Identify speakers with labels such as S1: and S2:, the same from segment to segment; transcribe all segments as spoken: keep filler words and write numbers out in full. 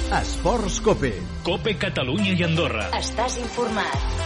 S1: Esports Cope.
S2: Cope Catalunya i Andorra.
S3: Estàs informat.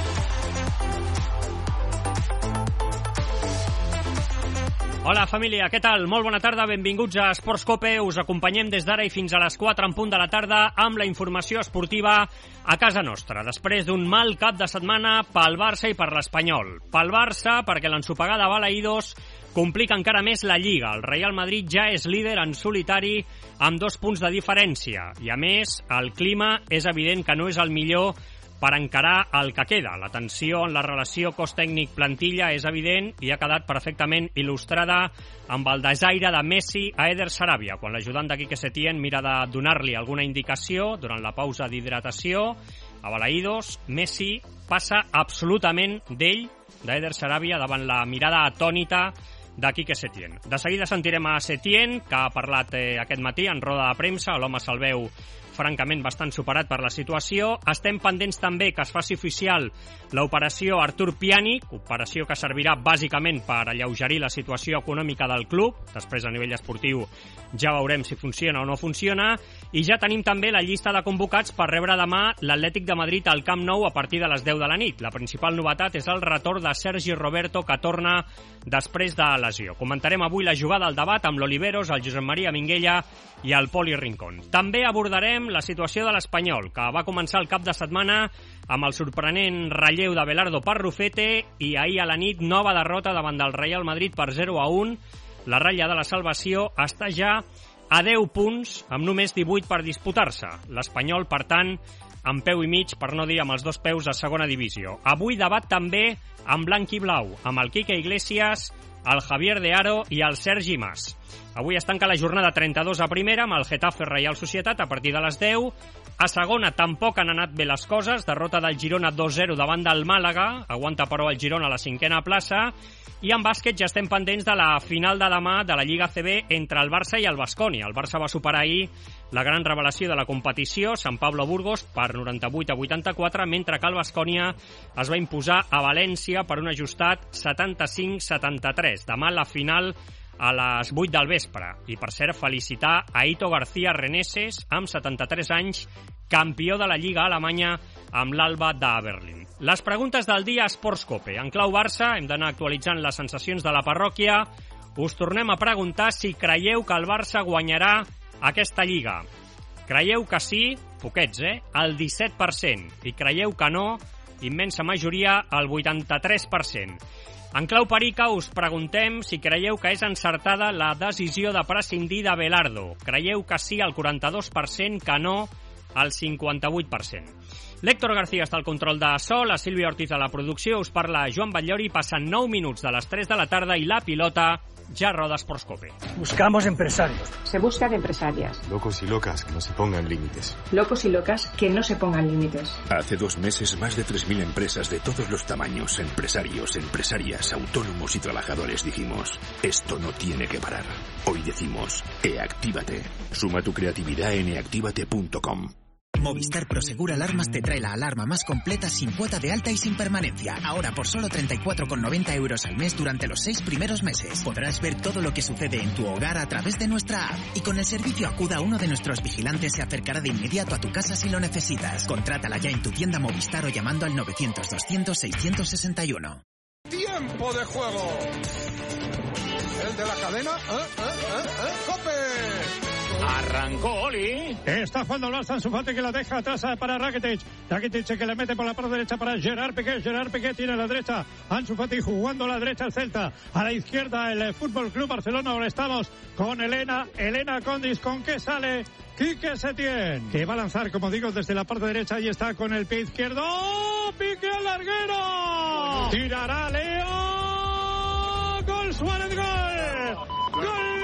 S4: Hola família, què tal? Molt bona tarda, benvinguts a Esports Cope. Us acompanyem des d'ara i fins a les quatre en punt de la tarda amb la informació esportiva a casa nostra. Després d'un mal cap de setmana pel Barça i per l'Espanyol. Pel Barça, perquè l'ensopegada Balaïdos complica encara més la Lliga. El Real Madrid ja és líder en solitari amb dos punts de diferència. I a més, el clima és evident que no és el millor per encarar el que queda. La tensió en la relació cos tècnic-plantilla és evident i ha quedat perfectament il·lustrada amb el desaire de Messi a Eder Sarabia, quan l'ajudant de Quique Setién mira de donar-li alguna indicació durant la pausa d'hidratació. A Balaïdos, Messi passa absolutament d'ell, d'Eder Sarabia, davant la mirada atònita de Quique Setién. De seguida sentirem a Setién, que ha parlat eh, aquest matí en roda de premsa. L'home se'l veu francament bastant superat per la situació. Estem pendents també que es faci oficial l'operació Artur Pjanic, operació que servirà bàsicament per alleugerir la situació econòmica del club. Després, a nivell esportiu, ja veurem si funciona o no funciona. I ja tenim també la llista de convocats per rebre demà l'Atlètic de Madrid al Camp Nou a partir de les deu de la nit. La principal novetat és el retorn de Sergi Roberto, que torna després de lesió. Comentarem avui la jugada al debat amb l'Oliveros, el Josep Maria Minguella i el Poli Rincón. També abordarem la situació de l'Espanyol, que va començar el cap de setmana amb el sorprenent relleu de Belardo per Rufete i ahir a la nit nova derrota davant del Real Madrid per zero a un. La ratlla de la salvació està ja a deu punts, amb només divuit per disputar-se. L'Espanyol, per tant, amb peu i mig, per no dir amb els dos peus a segona divisió. Avui debat també amb blanc i blau, amb el Quique Iglesias, el Javier de Aro i el Sergi Mas. Avui es tanca la jornada trenta-dos a primera amb el Getafe Reial Societat a partir de les deu. A segona tampoc han anat bé les coses, derrota del Girona dos zero davant del Màlaga, aguanta però el Girona a la cinquena plaça. I en bàsquet ja estem pendents de la final de demà de la Lliga A C B entre el Barça i el Baskonia. El Barça va superar ahir la gran revelació de la competició, Sant Pablo Burgos, per noranta-vuit a vuitanta-quatre, mentre que el Baskonia es va imposar a València per un ajustat setanta-cinc a setanta-tres. Demà la final a les vuit del vespre. I, per cert, felicitar a Ito García Reneses, amb setanta-tres anys, campió de la Lliga alemanya amb l'Alba de Berlín. Les preguntes del dia a Esports Cope. En clau Barça, hem d'anar actualitzant les sensacions de la parròquia. Us tornem a preguntar si creieu que el Barça guanyarà aquesta Lliga. Creieu que sí? Poquets, eh? El disset per cent. I creieu que no? Immensa majoria, el vuitanta-tres per cent. En clau Perica us preguntem si creieu que és encertada la decisió de prescindir de Belardo. Creieu que sí al quaranta-dos per cent, que no al cinquanta-vuit per cent. L'Héctor García està al control de so, la Sílvia Ortiz a la producció, us parla Joan Batllori, passen nou minuts de les tres de la tarda i la pilota ja roda Esports Cope.
S5: Buscamos empresarios.
S6: Se buscan empresarias.
S7: Locos y locas que no se pongan límites.
S6: Locos y locas que no se pongan límites.
S8: Hace dos meses, más de tres mil empresas de todos los tamaños, empresarios, empresarias, autónomos y trabajadores dijimos, esto no tiene que parar. Hoy decimos, eactívate. Suma tu creatividad en eactívate punto com.
S9: Movistar Prosegur Alarmas te trae la alarma más completa sin cuota de alta y sin permanencia. Ahora por solo treinta y cuatro con noventa euros al mes durante los seis primeros meses. Podrás ver todo lo que sucede en tu hogar a través de nuestra app. Y con el servicio Acuda, uno de nuestros vigilantes se acercará de inmediato a tu casa si lo necesitas. Contrátala ya en tu tienda Movistar o llamando al novecientos doscientos seiscientos sesenta y uno.
S10: ¡Tiempo de juego! El de la cadena, ¿eh? ¿Eh? ¿Eh? ¿Eh? ¡Cope!
S2: Arrancó Oli.
S5: Está jugando el Barça, Ansu Fati, que la deja atrás para Rakitic. Rakitic que le mete por la parte derecha para Gerard Piqué. Gerard Piqué tiene a la derecha Ansu Fati jugando a la derecha el Celta. A la izquierda el Fútbol Club Barcelona. Ahora estamos con Elena. Elena Condis, ¿con qué sale? Quique Setién, que va a lanzar, como digo, desde la parte derecha. Ahí está con el pie izquierdo. ¡Oh! Piqué al larguero. Tirará Leo. Gol, Suárez, gol. Gol.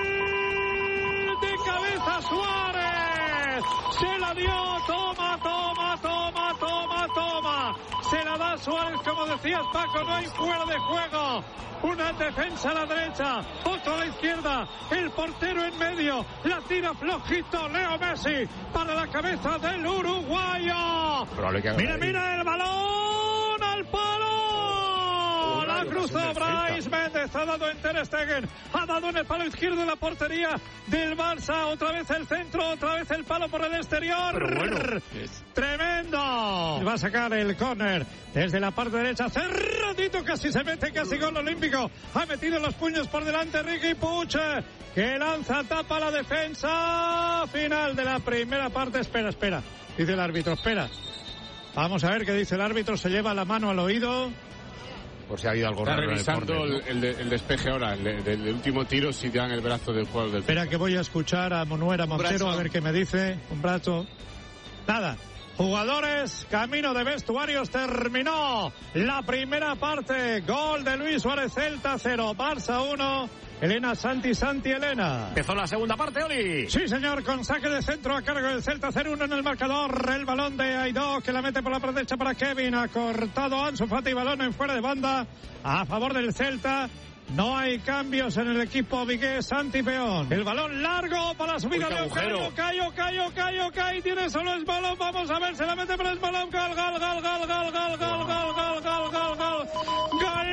S5: Cabeza Suárez, se la dio, toma, toma, toma, toma, toma, se la da Suárez, como decías Paco, no hay fuera de juego, una defensa a la derecha, otro a la izquierda, el portero en medio, la tira flojito Leo Messi para la cabeza del uruguayo, mira, mira el balón al palo, la cruz cruzó Brais Méndez, ha dado en Ter Stegen, ha dado en el palo izquierdo de la portería del Barça, otra vez el centro, otra vez el palo por el exterior.
S2: Pero bueno,
S5: es tremendo. Va a sacar el córner desde la parte derecha, cerradito, casi se mete, casi gol olímpico. Ha metido los puños por delante Riqui Puig, que lanza, tapa la defensa. Final de la primera parte. Espera, espera, dice el árbitro, espera. Vamos a ver qué dice el árbitro, se lleva la mano al oído.
S1: Por si ha habido algo
S3: Está
S1: raro
S3: revisando
S1: en el,
S3: el, el, de, el despeje ahora, el, de, del último tiro, si dan el brazo del jugador del...
S5: Espera que voy a escuchar a Monuera Montero a ver qué me dice. Un brazo. Nada. Jugadores, camino de vestuarios, terminó la primera parte. Gol de Luis Suárez, Celta cero, Barça uno. Elena Santi, Santi Elena.
S2: Empezó la segunda parte, Oli.
S5: Sí, señor, con saque de centro a cargo del Celta, cero uno en el marcador. El balón de Aidó, que la mete por la parte derecha para Kevin. Ha cortado Ansu Fati, balón en fuera de banda a favor del Celta. No hay cambios en el equipo Vigués, Santi Peón. El balón largo para la subida de Cayo, Cayo, Cayo, Cayo, Cayo. Tiene solo el balón, vamos a ver, se la mete por el balón. Gol, gol, gol, gol, gol, gol, gol, gol, gol, gol, gol, gol. Gol.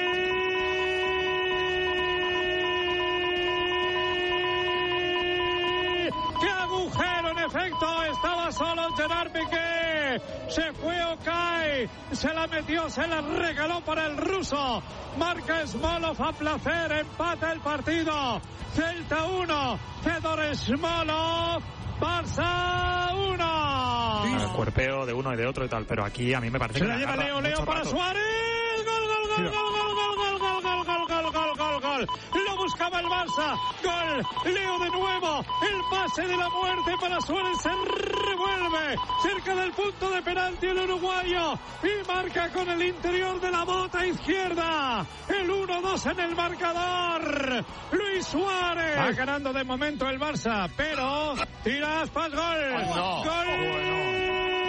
S5: ¡Qué agujero! En efecto, estaba solo Gerard Piqué. Se fue Okay, se la metió, se la regaló para el ruso. Marca Smolov a placer, empata el partido. Celta uno, Fedor Smolov, Barça uno.
S11: El cuerpeo de uno y de otro y tal, pero aquí a mí me parece
S5: se
S11: que...
S5: Se la lleva Leo, Leo para rato. Suárez. Gol, gol, gol, gol, gol, gol, gol, gol, gol, gol, gol, gol, gol. Lo buscaba el Barça. Gol, Leo de nuevo. El pase de la muerte para Suárez. Se revuelve cerca del punto de penalti el uruguayo y marca con el interior de la bota izquierda. El uno dos en el marcador. Luis Suárez. Va ganando de momento el Barça, pero tira Aspas, gol.
S2: Ay, no.
S5: Gol.
S2: Oh, bueno.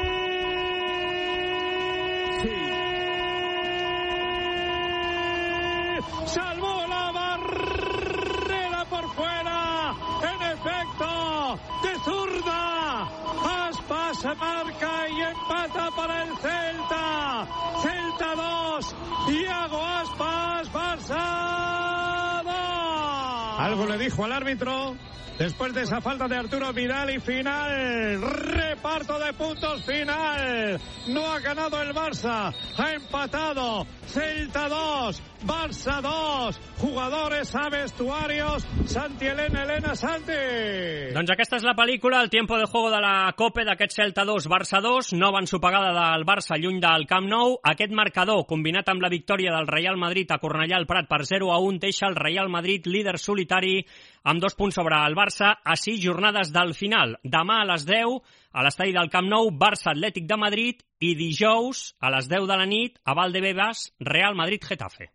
S5: Salvó la barrera por fuera. En efecto, de zurda. Aspas marca y empata para el Celta. Celta dos. Iago Aspas, Barça dos. Algo le dijo al árbitro después de esa falta de Arturo Vidal y final. Reparto de puntos final. No ha ganado el Barça. Ha empatado. Celta dos. Barça dos. Jugadores a vestuarios. Santi Elena, Elena Santi.
S4: Doncs aquesta és la pel·lícula, el tiempo de juego de la Copa d'aquest Celta dos, Barça dos, nova ensopegada del Barça lluny del Camp Nou. Aquest marcador, combinat amb la victòria del Real Madrid a Cornellà al Prat per zero a un, deixa el Real Madrid líder solitari amb dos punts sobre el Barça a sis jornades del final. Demà a les deu, a l'estadi del Camp Nou, Barça Atlètic de Madrid, i dijous, a les deu de la nit, a Valdebebas, Real Madrid-Getafe.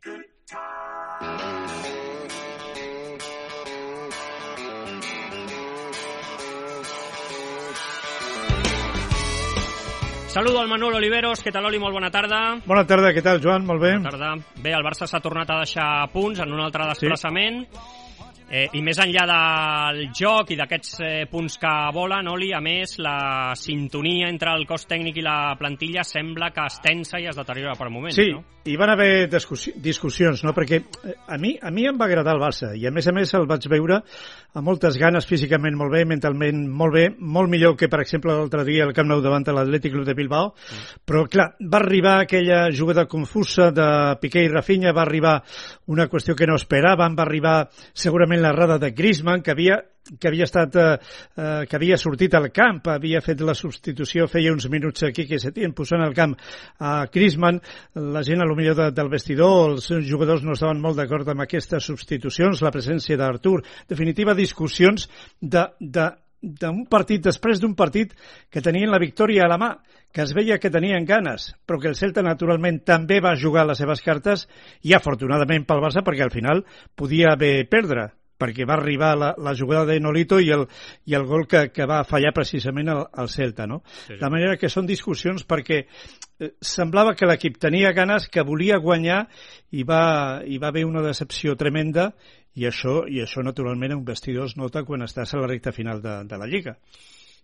S4: Saludo al Manuel Oliveros. Què tal, Oli? Molt bona tarda.
S5: Bona tarda, què tal, Joan? Molt bé.
S4: Bona tarda. Bé, el Barça s'ha tornat a deixar punts en un altre desplaçament. Sí. Eh, I més enllà del joc i d'aquests eh, punts que volen, Oli, a més, la sintonia entre el cos tècnic i la plantilla sembla que es tensa i es deteriora per moments,
S5: sí,
S4: no?
S5: Sí, hi van haver discussi discussions, no? Perquè a mi, a mi em va agradar el Barça i a més a més el vaig veure amb moltes ganes, físicament molt bé, mentalment molt bé, molt millor que, per exemple, l'altre dia al Camp Nou davant de l'Atlètic Club de Bilbao, mm. però, clar, va arribar aquella jugada confusa de Piqué i Rafinha, va arribar una qüestió que no esperaven, va arribar segurament l'errada de Griezmann, que havia que havia estat eh, eh, que havia sortit al camp, havia fet la substitució feia uns minuts aquí que Setién posant al camp a Griezmann. La gent a lo millor de, del vestidor, els jugadors no estaven molt d'acord amb aquestes substitucions, la presència d'Artur, definitiva discussions de, de, d'un partit, després d'un partit que tenien la victòria a la mà, que es veia que tenien ganes, però que el Celta naturalment també va jugar les seves cartes i afortunadament pel Barça perquè al final podia haver perdre, perquè va arribar la, la jugada de Nolito i el, i el gol que, que va fallar precisament al, al Celta, no? Sí. De manera que són discussions perquè eh, semblava que l'equip tenia ganes, que volia guanyar i va, i va haver una decepció tremenda i això, i això naturalment en un vestidor es nota quan estàs a la recta final de, de la Lliga.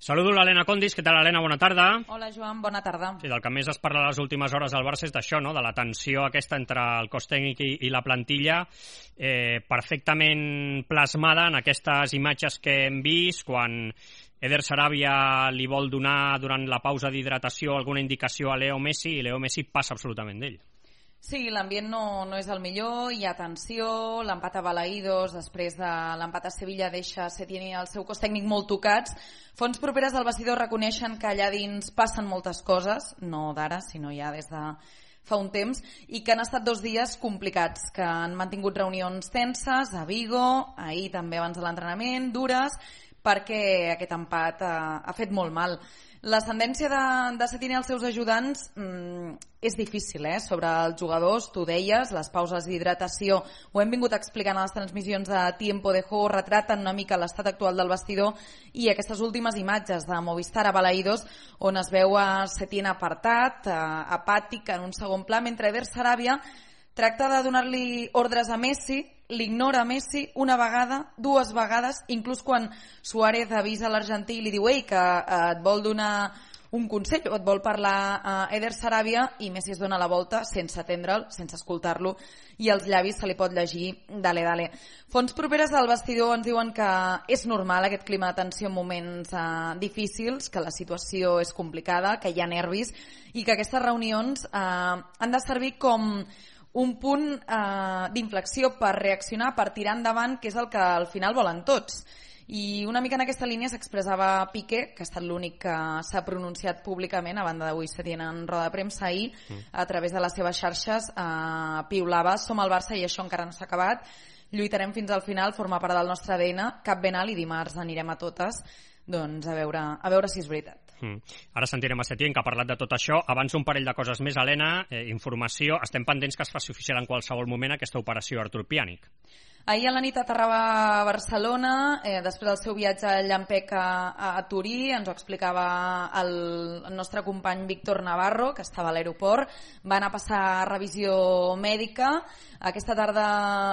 S4: Saludo l'Helena Condis. Què tal, Helena? Bona tarda.
S12: Hola, Joan. Bona tarda.
S4: Sí, del que més es parla les últimes hores al Barça és d'això, no?, de la tensió aquesta entre el cos tècnic i, i la plantilla, eh, perfectament plasmada en aquestes imatges que hem vist, quan Eder Sarabia li vol donar durant la pausa d'hidratació alguna indicació a Leo Messi i Leo Messi passa absolutament d'ell.
S12: Sí, l'ambient no, no és el millor, hi ha tensió, l'empat a Balaïdos, després de l'empat a Sevilla deixa Setién i el seu cos tècnic molt tocats. Fonts properes al vestidor reconeixen que allà dins passen moltes coses, no d'ara, sinó ja des de fa un temps, i que han estat dos dies complicats, que han mantingut reunions tenses a Vigo, ahir també abans de l'entrenament, dures, perquè aquest empat ha, ha fet molt mal. L'ascendència de, de Setién i els seus ajudants mmm, és difícil, eh? Sobre els jugadors, tu deies, les pauses d'hidratació, ho hem vingut explicant a les transmissions de Tiempo de Juego, retraten una mica l'estat actual del vestidor, i aquestes últimes imatges de Movistar a Balaïdos, on es veu a Setién apartat, eh, apàtic, en un segon pla, mentre Eder Sarabia tracta de donar-li ordres a Messi, l'ignora Messi una vegada, dues vegades, inclús quan Suárez avisa l'argentí i li diu ei, que eh, et vol donar un consell o et vol parlar a Eder Sarabia, i Messi es dona la volta sense atendre'l, sense escoltar-lo, i als llavis se li pot llegir dale, dale. Fonts properes al vestidor ens diuen que és normal aquest clima de tensió en moments eh, difícils, que la situació és complicada, que hi ha nervis, i que aquestes reunions eh, han de servir com un punt eh, d'inflexió per reaccionar, per tirar endavant, que és el que al final volen tots. I una mica en aquesta línia s'expressava Piqué, que ha estat l'únic que s'ha pronunciat públicament, a banda d'avui Setién en roda de premsa ahir, mm. a través de les seves xarxes, eh, piulava, som al Barça i això encara no s'ha acabat, lluitarem fins al final, forma part del nostre A D N, cap ben alt, i dimarts anirem a totes, doncs a veure, a veure si és veritat.
S4: Mm. Ara sentirem a Setién, que ha parlat de tot això. Abans un parell de coses més, Helena. Eh, informació. Estem pendents que es faci oficial en qualsevol moment aquesta operació Artur Pjanic.
S12: Ahir a la nit aterrava a Barcelona, eh, després del seu viatge a Llampec a, a Turí, ens ho explicava el, el nostre company Víctor Navarro, que estava a l'aeroport, va anar a passar revisió mèdica. Aquesta tarda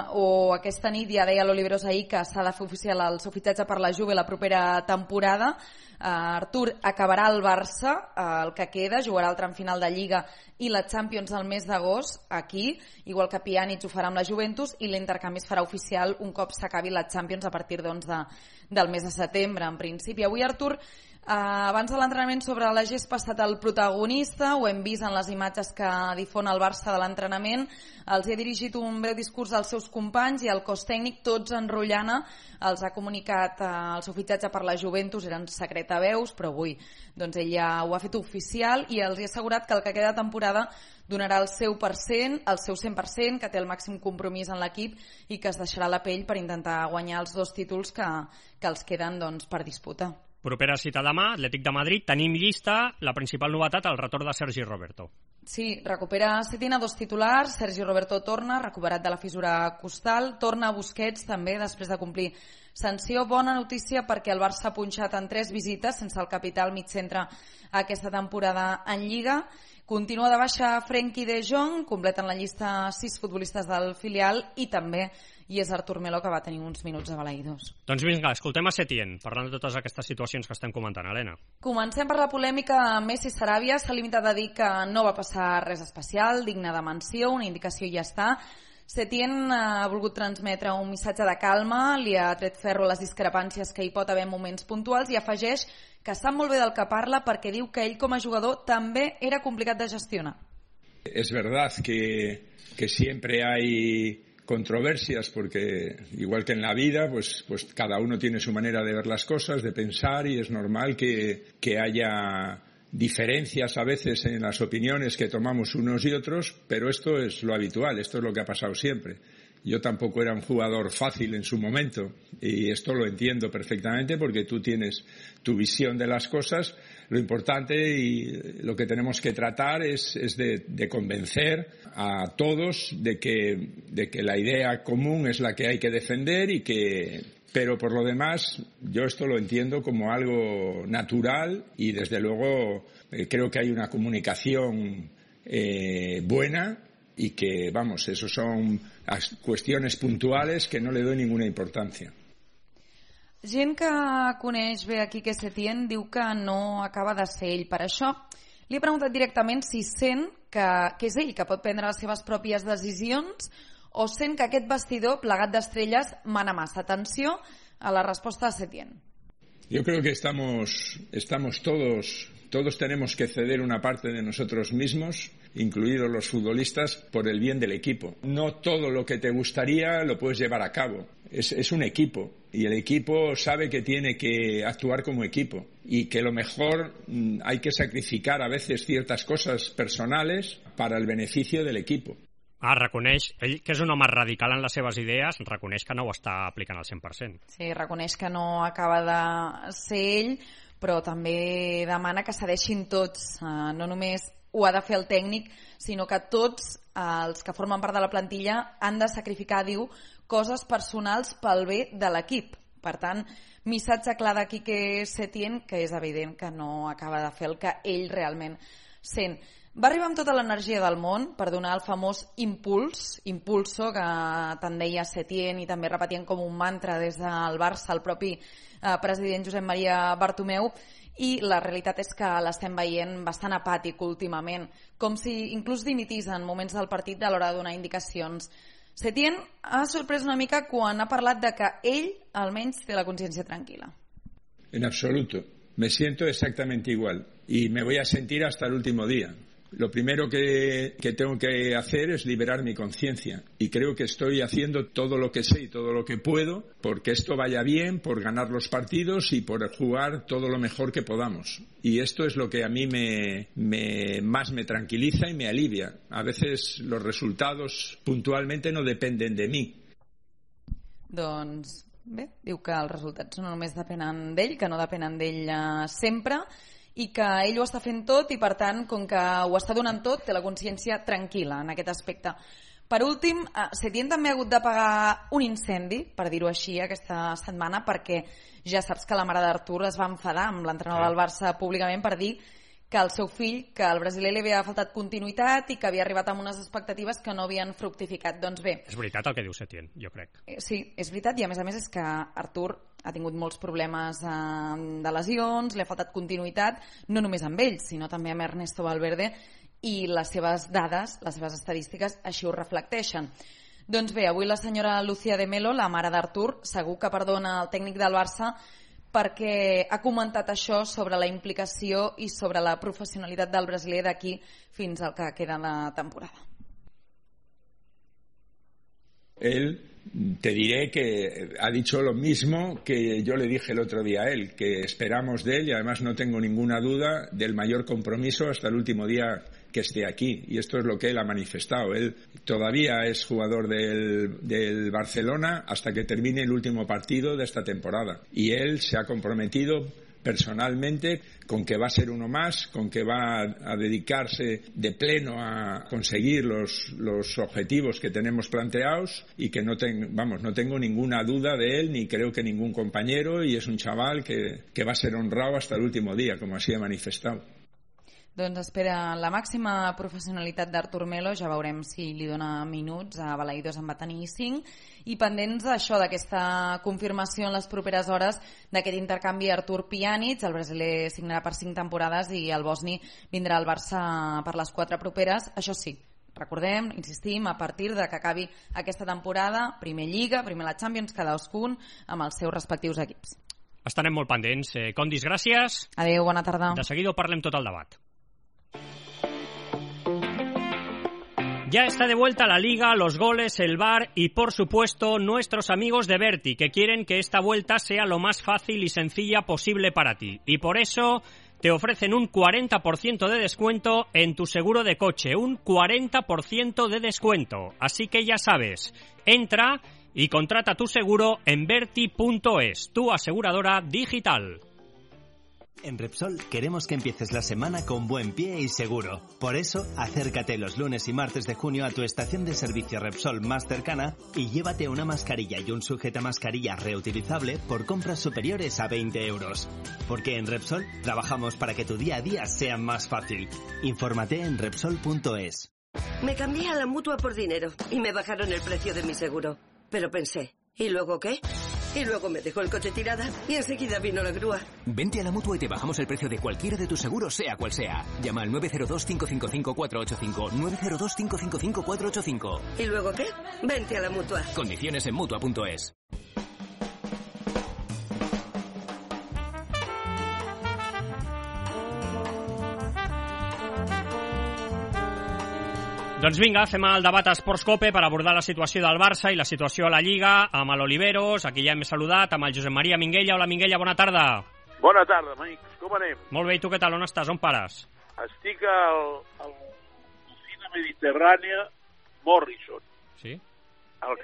S12: o aquesta nit ja deia l'Oliveros ahir que s'ha de fer oficial el seu fitxatge per la Juve la propera temporada. Uh, Artur acabarà al Barça, uh, el que queda, jugarà el tram final de Lliga i la Champions al mes d'agost aquí, igual que Pjanic ho farà amb la Juventus, i l'intercanvi es farà oficial un cop s'acabi la Champions a partir doncs, de, del mes de setembre, en principi. Avui Artur, uh, abans de l'entrenament sobre la gespa, ha estat el protagonista, ho hem vist en les imatges que difon el Barça de l'entrenament, els ha dirigit un breu discurs als seus companys i al cos tècnic, tots en Rotllana, els ha comunicat uh, el seu fitxatge per la Juventus, eren secret a veus, però avui doncs, ell ja ho ha fet oficial i els ha assegurat que el que queda de temporada donarà el seu per cent, el seu cent per cent, que té el màxim compromís en l'equip i que es deixarà la pell per intentar guanyar els dos títols que, que els queden doncs, per disputar.
S4: Propera cita demà, Atlètic de Madrid. Tenim llista la principal novetat, el retorn de Sergi Roberto.
S12: Sí, recupera Setién a dos titulars, Sergi Roberto torna, recuperat de la fissura costal, torna a Busquets també després de complir sanció. Bona notícia perquè el Barça ha punxat en tres visites sense el capità al mitcentre aquesta temporada en Lliga. Continua de baixa Frenkie de Jong, completen la llista sis futbolistes del filial i també i és Artur Melo, que va tenir uns minuts a Balaïdos.
S4: Doncs vinga, escoltem a Setién, parlant de totes aquestes situacions que estem comentant, Helena.
S12: Comencem per la polèmica Messi-Sarabia. S'ha limitat a dir que no va passar res especial, digne de menció, una indicació i ja està. Setién ha volgut transmetre un missatge de calma, li ha tret ferro a les discrepàncies que hi pot haver en moments puntuals i afegeix que sap molt bé del que parla perquè diu que ell com a jugador també era complicat de gestionar.
S13: Es verdad que, que siempre hay controversias porque igual que en la vida pues, pues cada uno tiene su manera de ver las cosas, de pensar, y es normal que, que haya diferencias a veces en las opiniones que tomamos unos y otros, pero esto es lo habitual, esto es lo que ha pasado siempre. Yo tampoco era un jugador fácil en su momento y esto lo entiendo perfectamente porque tú tienes tu visión de las cosas. Lo importante y lo que tenemos que tratar es, es de, de convencer a todos de que, de que la idea común es la que hay que defender y que, pero por lo demás yo esto lo entiendo como algo natural y desde luego eh, creo que hay una comunicación eh, buena y que, vamos, esos son cuestiones puntuales que no le doy ninguna importancia.
S12: Gent que coneix bé a Quique Setién diu que no acaba de ser ell. Per això li he preguntat directament si sent que, que és ell que pot prendre les seves pròpies decisions o sent que aquest vestidor plegat d'estrelles mana massa. Atenció a la resposta de Setién.
S13: Yo creo que estamos, estamos todos, todos tenemos que ceder una parte de nosotros mismos, incluidos los futbolistas, por el bien del equipo. No todo lo que te gustaría lo puedes llevar a cabo. Es, es un equipo y el equipo sabe que tiene que actuar como equipo y que lo mejor mm, hay que sacrificar a veces ciertas cosas personales para el beneficio del equipo.
S4: Ah, reconeix, ell que és un home radical en les seves idees, reconeix que no ho està aplicant al cent per cent.
S12: Sí, reconeix que no acaba de ser ell, però també demana que cedeixin tots. Uh, no només ho ha de fer el tècnic, sinó que tots uh, els que formen part de la plantilla han de sacrificar, diu, coses personals pel bé de l'equip. Per tant, missatge clar de Quique Setién, que és evident que no acaba de fer el que ell realment sent. Va arribar amb tota l'energia del món per donar el famós impuls, impulso, que tant deia Setién i també repetien com un mantra des del Barça el propi eh, president Josep Maria Bartomeu, i la realitat és que l'estem veient bastant apàtic últimament, com si inclús dimitís en moments del partit a l'hora de donar indicacions. Setién ha sorprès una mica quan ha parlat de que ell almenys té la consciència tranquil·la.
S13: En absoluto. Me siento exactamente igual y me voy a sentir hasta el último día. Lo primero que, que tengo que hacer es liberar mi conciencia y creo que estoy haciendo todo lo que sé y todo lo que puedo porque esto vaya bien, por ganar los partidos y por jugar todo lo mejor que podamos. Y esto es lo que a mí me, me, más me tranquiliza y me alivia. A veces los resultados puntualmente no dependen de mí.
S12: Doncs bé, diu que els resultats no només depenen d'ell, que no depenen d'ell eh, sempre, i que ell ho està fent tot i, per tant, com que ho està donant tot, té la consciència tranquil·la en aquest aspecte. Per últim, Setién també ha hagut de pagar un incendi, per dir-ho així, aquesta setmana, perquè ja saps que la mare d'Artur es va enfadar amb l'entrenador del Barça públicament per dir que el seu fill, que el brasiler li havia faltat continuïtat i que havia arribat amb unes expectatives que no havien fructificat. Doncs bé...
S4: És veritat el que diu Setién, jo crec.
S12: Sí, és veritat, i a més a més és que Artur ha tingut molts problemes eh, de lesions, li ha faltat continuïtat, no només amb ell, sinó també amb Ernesto Valverde, i les seves dades, les seves estadístiques, així ho reflecteixen. Doncs bé, avui la senyora Lucía de Melo, la mare d'Artur, segur que perdona el tècnic del Barça perquè ha comentat això sobre la implicació i sobre la professionalitat del brasiler d'aquí fins al que queda de temporada.
S13: Él, te diré que ha dicho lo mismo que yo le dije el otro día a él, que esperamos de él y además no tengo ninguna duda del mayor compromiso hasta el último día que esté aquí. Y esto es lo que él ha manifestado. Él todavía es jugador del, del Barcelona hasta que termine el último partido de esta temporada. Y él se ha comprometido personalmente con que va a ser uno más, con que va a, a dedicarse de pleno a conseguir los, los objetivos que tenemos planteados y que no, ten, vamos, no tengo ninguna duda de él ni creo que ningún compañero, y es un chaval que, que va a ser honrado hasta el último día, como así ha manifestado.
S12: Doncs espera la màxima professionalitat d'Artur Melo, ja veurem si li dona minuts, a Balaïdos en va tenir cinc, i pendents d'això, d'aquesta confirmació en les properes hores d'aquest intercanvi Artur Pjanic, el brasiler signarà per cinc temporades i el bosni vindrà al Barça per les quatre properes. Això sí, recordem, insistim, a partir de que acabi aquesta temporada, primer Lliga, primer la Champions, cadascun amb els seus respectius equips.
S4: Estarem molt pendents. Eh, Condis, gràcies.
S12: Adéu, bona tarda.
S4: De seguida parlem tot el debat. Ya está de vuelta la Liga, los goles, el V A R y, por supuesto, nuestros amigos de Berti, que quieren que esta vuelta sea lo más fácil y sencilla posible para ti. Y por eso te ofrecen un cuarenta por ciento de descuento en tu seguro de coche. Un cuarenta por ciento de descuento. Así que ya sabes, entra y contrata tu seguro en Berti punto es, tu aseguradora digital.
S14: En Repsol queremos que empieces la semana con buen pie y seguro. Por eso, acércate los lunes y martes de junio a tu estación de servicio Repsol más cercana y llévate una mascarilla y un sujetamascarilla reutilizable por compras superiores a veinte euros. Porque en Repsol trabajamos para que tu día a día sea más fácil. Infórmate en Repsol punto es.
S15: Me cambié a la Mutua por dinero y me bajaron el precio de mi seguro. Pero pensé, ¿y luego qué? Y luego me dejó el coche tirada y enseguida vino la grúa.
S16: Vente a la Mutua y te bajamos el precio de cualquiera de tus seguros, sea cual sea. Llama al nueve cero dos, cinco cinco cinco, cuatro ocho cinco, nueve cero dos, cinco cinco cinco, cuatro ocho cinco.
S15: ¿Y luego qué? Vente a la Mutua.
S16: Condiciones en Mutua punto es.
S4: Doncs vinga, fem el debat a Esports Cope per abordar la situació del Barça i la situació a la Lliga amb l'Oliveros, aquí ja hem saludat, amb el Josep Maria Minguella. Hola Minguella, bona tarda.
S17: Bona tarda, amics, com anem?
S4: Molt bé, i tu què tal, on estàs, on pares?
S17: Estic al, al Cocina Mediterrània Morrison.
S4: Sí?
S17: Al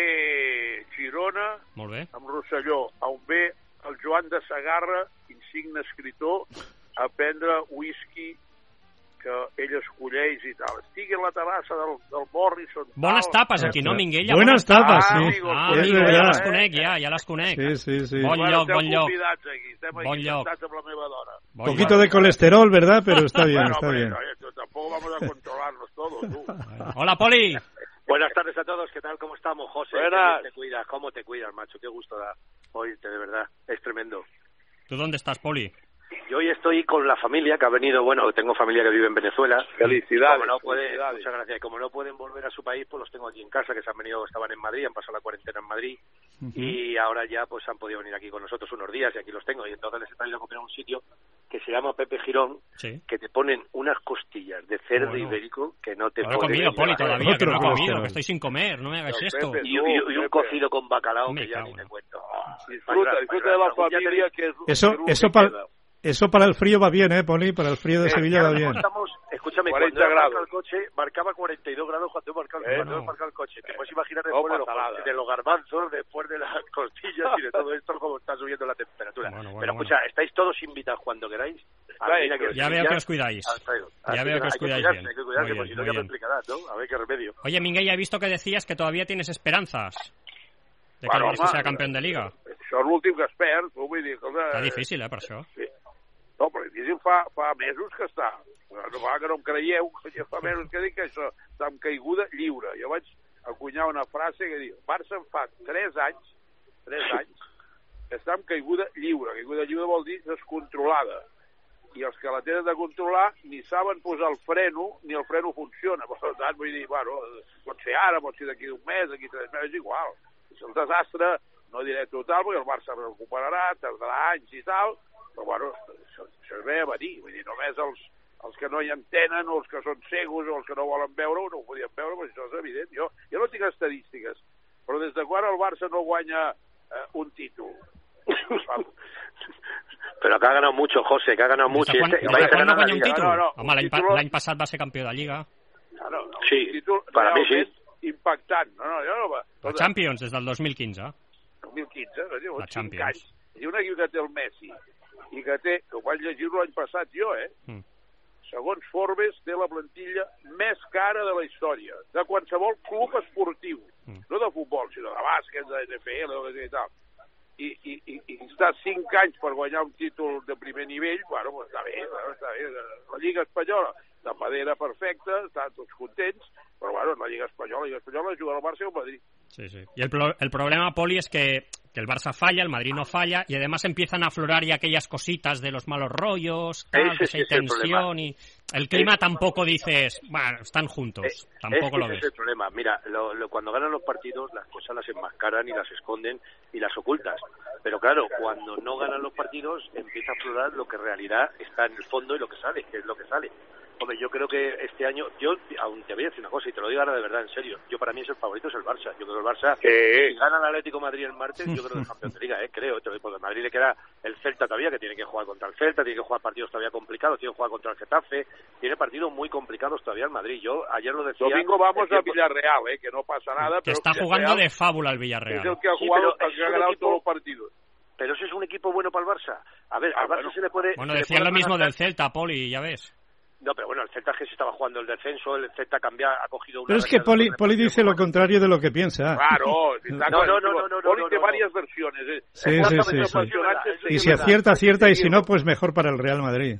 S17: carrer Girona,
S4: molt bé,
S17: amb Rosselló, on ve el Joan de Segarra, insigne escritor, a prendre whisky que ell escolleix i tal. Estic a la terrassa del, del Morrison.
S4: Bones
S17: tal.
S4: tapes aquí, no, Minguella?
S5: Bones tapes, sí.
S17: Ah, amigo,
S4: Ah,
S17: pues,
S4: amigo,
S17: eh,
S4: ja les conec, ja, ja les conec.
S5: Sí, sí, sí.
S4: Bon
S17: bueno,
S4: lloc, bon lloc.
S17: Estem convidats aquí, estem
S4: Bon
S17: aquí
S4: lloc.
S17: sentats amb la meva dona.
S4: Bon
S5: Poquito
S4: lloc.
S5: de colesterol, ¿verdad? Pero está bien,
S17: Bueno,
S5: está
S17: hombre,
S5: bien.
S17: oye, tampoco vamos a controlarnos todos, tú.
S4: Hola, Poli.
S18: Buenas tardes a todos, ¿qué tal? ¿Cómo estamos, José?
S17: Buenas.
S18: Qué bien te cuidas, ¿cómo te cuidas, macho? Qué gusto da oírte, de verdad. Es tremendo.
S4: ¿Tú dónde estás, Poli?
S18: Yo hoy estoy con la familia que ha venido, bueno, tengo familia que vive en Venezuela.
S17: Felicidades,
S18: Como no puede,
S17: felicidades.
S18: muchas gracias. Y como no pueden volver a su país, pues los tengo aquí en casa, que se han venido, estaban en Madrid, han pasado la cuarentena en Madrid.
S5: Uh-huh.
S18: Y ahora ya pues han podido venir aquí con nosotros unos días y aquí los tengo. Y entonces les he traído a comer a un sitio que se llama Pepe Girón,
S4: Sí.
S18: que te ponen unas costillas de cerdo
S4: Bueno.
S18: ibérico que no te
S4: No lo he
S18: puedes
S4: comido, Poli,
S18: imaginar.
S4: todavía, que no he
S5: Otro
S4: comido,
S5: colesterol.
S4: que estoy sin comer, no me hagas
S17: No,
S4: esto.
S17: Pepe.
S18: Y, un- y un- y un cocido con bacalao
S4: Me
S18: que ya
S4: cago
S18: ni
S4: en-
S18: te cuento.
S17: Disfruta, disfruta de la familia que es...
S5: Eso,
S17: que
S5: eso,
S17: que
S5: para,
S17: queda.
S5: eso para el frío va bien, ¿eh, Poli? Para el frío de
S18: Eh,
S5: Sevilla
S18: y
S5: va
S18: ahora
S5: bien.
S18: estamos- escúchame,
S17: cuarenta
S18: cuando he
S17: grados.
S18: marcado el coche, marcaba cuarenta y dos grados cuando he marcado,
S17: Eh,
S18: cuando he
S17: no.
S18: marcado el coche. Te puedes imaginar
S17: No
S18: después de, los,
S17: pasa nada.
S18: de los garbanzos, después de las costillas y de todo esto, cómo está subiendo la temperatura.
S4: Bueno, bueno,
S18: Pero
S4: bueno.
S18: escucha, estáis todos invitados cuando queráis. A
S17: Está
S18: venir aquí
S17: hecho.
S18: a
S4: Ya veo
S18: Sevilla,
S4: que os cuidáis.
S18: al Alfredo.
S4: Ya
S18: Así
S4: veo que os
S18: hay
S4: cuidáis
S18: cuidarse,
S4: bien.
S18: Hay que cuidarse,
S4: Muy
S18: pues
S4: bien,
S18: si no
S4: muy
S18: ya me
S4: bien.
S18: explicarás, ¿no? A ver qué remedio.
S4: Oye, Minguella, he visto que decías que todavía tienes esperanzas de que
S17: Bueno,
S4: el Barça
S17: home,
S4: sea campeón de Liga.
S17: Això és l'últim que es perd, tu, vull dir, escolta...
S4: Està difícil, eh, per això.
S17: Sí. No, però difícil fa, fa mesos que està. No fa que no em creieu, que ja fa mesos que dic que això està en caiguda lliure. Jo vaig acunyar una frase que diu, Barça en fa tres anys, tres anys, que està en caiguda lliure. Caiguda lliure vol dir descontrolada. I els que la tenen de controlar ni saben posar el freno, ni el freno funciona. Per tant, vull dir, bueno, pot ser ara, pot ser d'aquí un mes, d'aquí tres mesos, és igual. És un desastre, no diré total, perquè el Barça recuperarà, tardarà anys i tal, però bueno, això, això es ve a venir. Vull dir, només els, els que no hi entenen, o els que són cegos, o els que no volen veure-ho, no ho podien veure, però això és evident. Jo, jo no tinc estadístiques, però des de quan el Barça no guanya eh, un títol?
S18: Pero que ha ganado mucho, José, que ha ganado mucho.
S4: Des de quan,
S18: Y este-
S4: des
S18: vais
S4: de
S18: a
S4: quan no
S18: ganar la
S4: guanya un
S18: Liga.
S4: títol?
S17: No, no,
S4: Home,
S17: un
S4: l'any pa-
S17: títol-
S4: l'any passat va ser campió de Lliga.
S17: Claro, no,
S18: Sí,
S17: un títol
S18: para mí sí.
S17: realment impactant. No, no, jo no va.
S4: La Champions, des del dos mil quinze.
S17: dos mil quinze, no, diu,
S4: La
S17: cinc
S4: Champions.
S17: anys. I un equip que té el Messi, i que té, que ho vaig llegir l'any passat jo, eh?
S4: Mm.
S17: Segons Forbes, té la plantilla més cara de la història, de qualsevol club esportiu,
S4: Mm.
S17: no de futbol, sinó de bàsquet, de N F L, o de i tal. I, i, i, i està cinc anys per guanyar un títol de primer nivell, bueno, pues està bé, bueno, està bé. La Lliga Espanyola, de manera perfecta, estan tots contents, però bueno, la Lliga Espanyola, la Lliga Espanyola juga al Barça i al Madrid.
S4: Sí, sí. Y el, pro- el problema, Poli, es que, que el Barça falla, el Madrid no falla, y además empiezan a aflorar ya aquellas cositas de los malos rollos, tal,
S18: Ese
S4: que
S18: sí
S4: si hay
S18: es el problema.
S4: tensión, y el clima
S18: Ese-
S4: tampoco dices, bueno, están juntos,
S18: Eh,
S4: tampoco
S18: es que
S4: lo
S18: ese
S4: ves.
S18: es el problema. Mira, lo, lo- cuando ganan los partidos, las cosas las enmascaran y las esconden y las ocultas. Pero claro, cuando no ganan los partidos, empieza a aflorar lo que en realidad está en el fondo y lo que sale, que es lo que sale. Hombre, yo creo que este año, yo aún te voy a decir una cosa, y te lo digo ahora de verdad, en serio, yo para mí es el favorito, es el Barça. Yo creo que el Barça, si gana el Atlético de Madrid el martes, yo creo que es campeón de Liga, ¿eh? Creo, porque al Madrid le queda el Celta todavía, que tiene que jugar contra el Celta, tiene que jugar partidos todavía complicados, tiene que jugar contra el Getafe, tiene partidos muy complicados todavía el Madrid. Yo ayer lo decía...
S17: Domingo vamos
S18: el tiempo-
S17: a Villarreal, eh, que no pasa nada,
S4: Que
S17: pero
S4: está
S17: Villarreal
S4: jugando de fábula el
S17: es
S4: Villarreal.
S17: el que ha
S18: Sí,
S17: jugado,
S18: pero
S17: el
S18: es
S17: que ha
S18: un
S17: ganado
S18: equipo-
S17: todos los partidos.
S18: Pero eso es un equipo bueno para el Barça. A ver, al Barça se le puede...
S4: Bueno,
S18: se le
S4: decían
S18: puede
S4: lo mismo
S18: ganar-
S4: del Celta, Poli, ya ves.
S18: No, pero bueno, el Celta que se estaba jugando el descenso, el Celta cambia, ha cogido una...
S5: Pero es que
S18: racha de
S5: Poli,
S18: dos
S5: Poli
S18: partidos.
S5: dice lo contrario de lo que piensa.
S17: Claro, está
S18: No, no,
S17: clarísimo.
S18: no, no, no,
S17: Poli
S18: no,
S17: tiene
S18: no, no.
S17: varias versiones. eh.
S5: Sí, sí,
S17: Cuántas
S5: sí,
S17: veces
S5: sí.
S17: apasionantes
S5: Y
S17: se
S5: si
S17: quedan.
S5: acierta, acierta, y si no, pues mejor para el Real Madrid.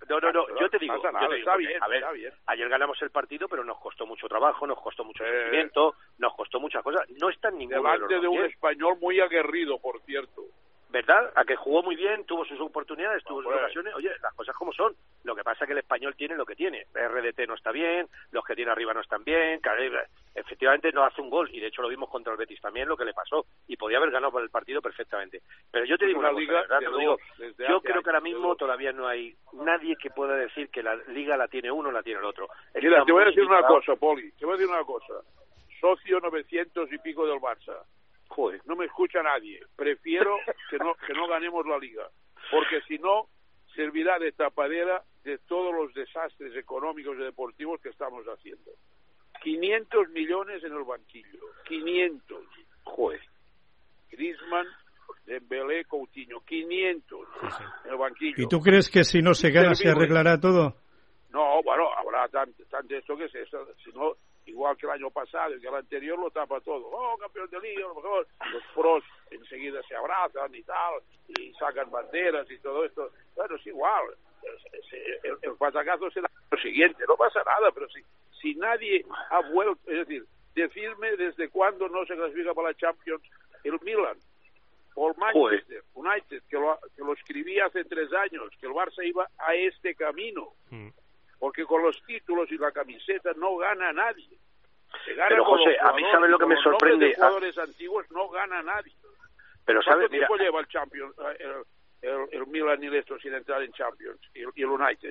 S18: No, no, no, yo te digo,
S17: Pasa nada,
S18: yo te digo,
S17: está
S18: porque,
S17: bien,
S18: a ver,
S17: está bien.
S18: ayer ganamos el partido, pero nos costó mucho trabajo, nos costó mucho sufrimiento, nos costó muchas cosas. No está en ninguno
S17: Delante
S18: de los
S17: de un
S18: bien.
S17: español muy aguerrido, por cierto.
S18: ¿Verdad? A que jugó muy bien, tuvo sus oportunidades, tuvo sus
S17: Hombre.
S18: ocasiones. Oye, las cosas como son. Lo que pasa es que el español tiene lo que tiene. R D T no está bien, los que tiene arriba no están bien. Efectivamente no hace un gol, y de hecho lo vimos contra el Betis también, lo que le pasó. Y podía haber ganado por el partido perfectamente. Pero yo te digo una,
S17: Una
S18: cosa,
S17: liga
S18: ¿verdad?
S17: de
S18: Te lo
S17: dos,
S18: digo.
S17: desde
S18: Yo
S17: hace
S18: creo que ahora
S17: años, de
S18: mismo
S17: dos.
S18: todavía no hay nadie que pueda decir que la liga la tiene uno o la tiene el otro.
S17: Mira,
S18: Está
S17: te voy a
S18: muy
S17: decir una
S18: equilibrado.
S17: cosa, Poli, te voy a decir una cosa. Socio novecientos y pico del Barça.
S18: Joder.
S17: No me escucha nadie. Prefiero que no que no ganemos la liga, porque si no servirá de tapadera de todos los desastres económicos y deportivos que estamos haciendo. quinientos millones en el banquillo. quinientos.
S18: Joder.
S17: Griezmann, Dembélé, Coutinho. quinientos en el banquillo.
S5: ¿Y tú crees que si no se gana se arreglará todo?
S17: No, bueno, habrá tan, tan de esto que es eso. Si no, igual que el año pasado y que el anterior, lo tapa todo. Oh, campeón de liga, a lo mejor los pros enseguida se abrazan y tal, y sacan banderas y todo esto. Bueno, es igual. El, el, el patacazo será lo siguiente, no pasa nada, pero si, si nadie ha vuelto, es decir, decirme desde cuándo no se clasifica para la Champions el Milan o el Manchester United, que lo, que lo escribí hace tres años, que el Barça iba a este camino. Mm. Porque con los títulos y la camiseta no gana nadie. Se gana
S18: pero
S17: con
S18: José,
S17: los
S18: a mí sabes lo que me sorprende.
S17: Los jugadores antiguos no gana nadie.
S18: Pero
S17: ¿Cuánto
S18: sabes,
S17: tiempo
S18: mira,
S17: lleva el Champions, el, el, el Milan y el esto sin entrar en Champions y el, y el United?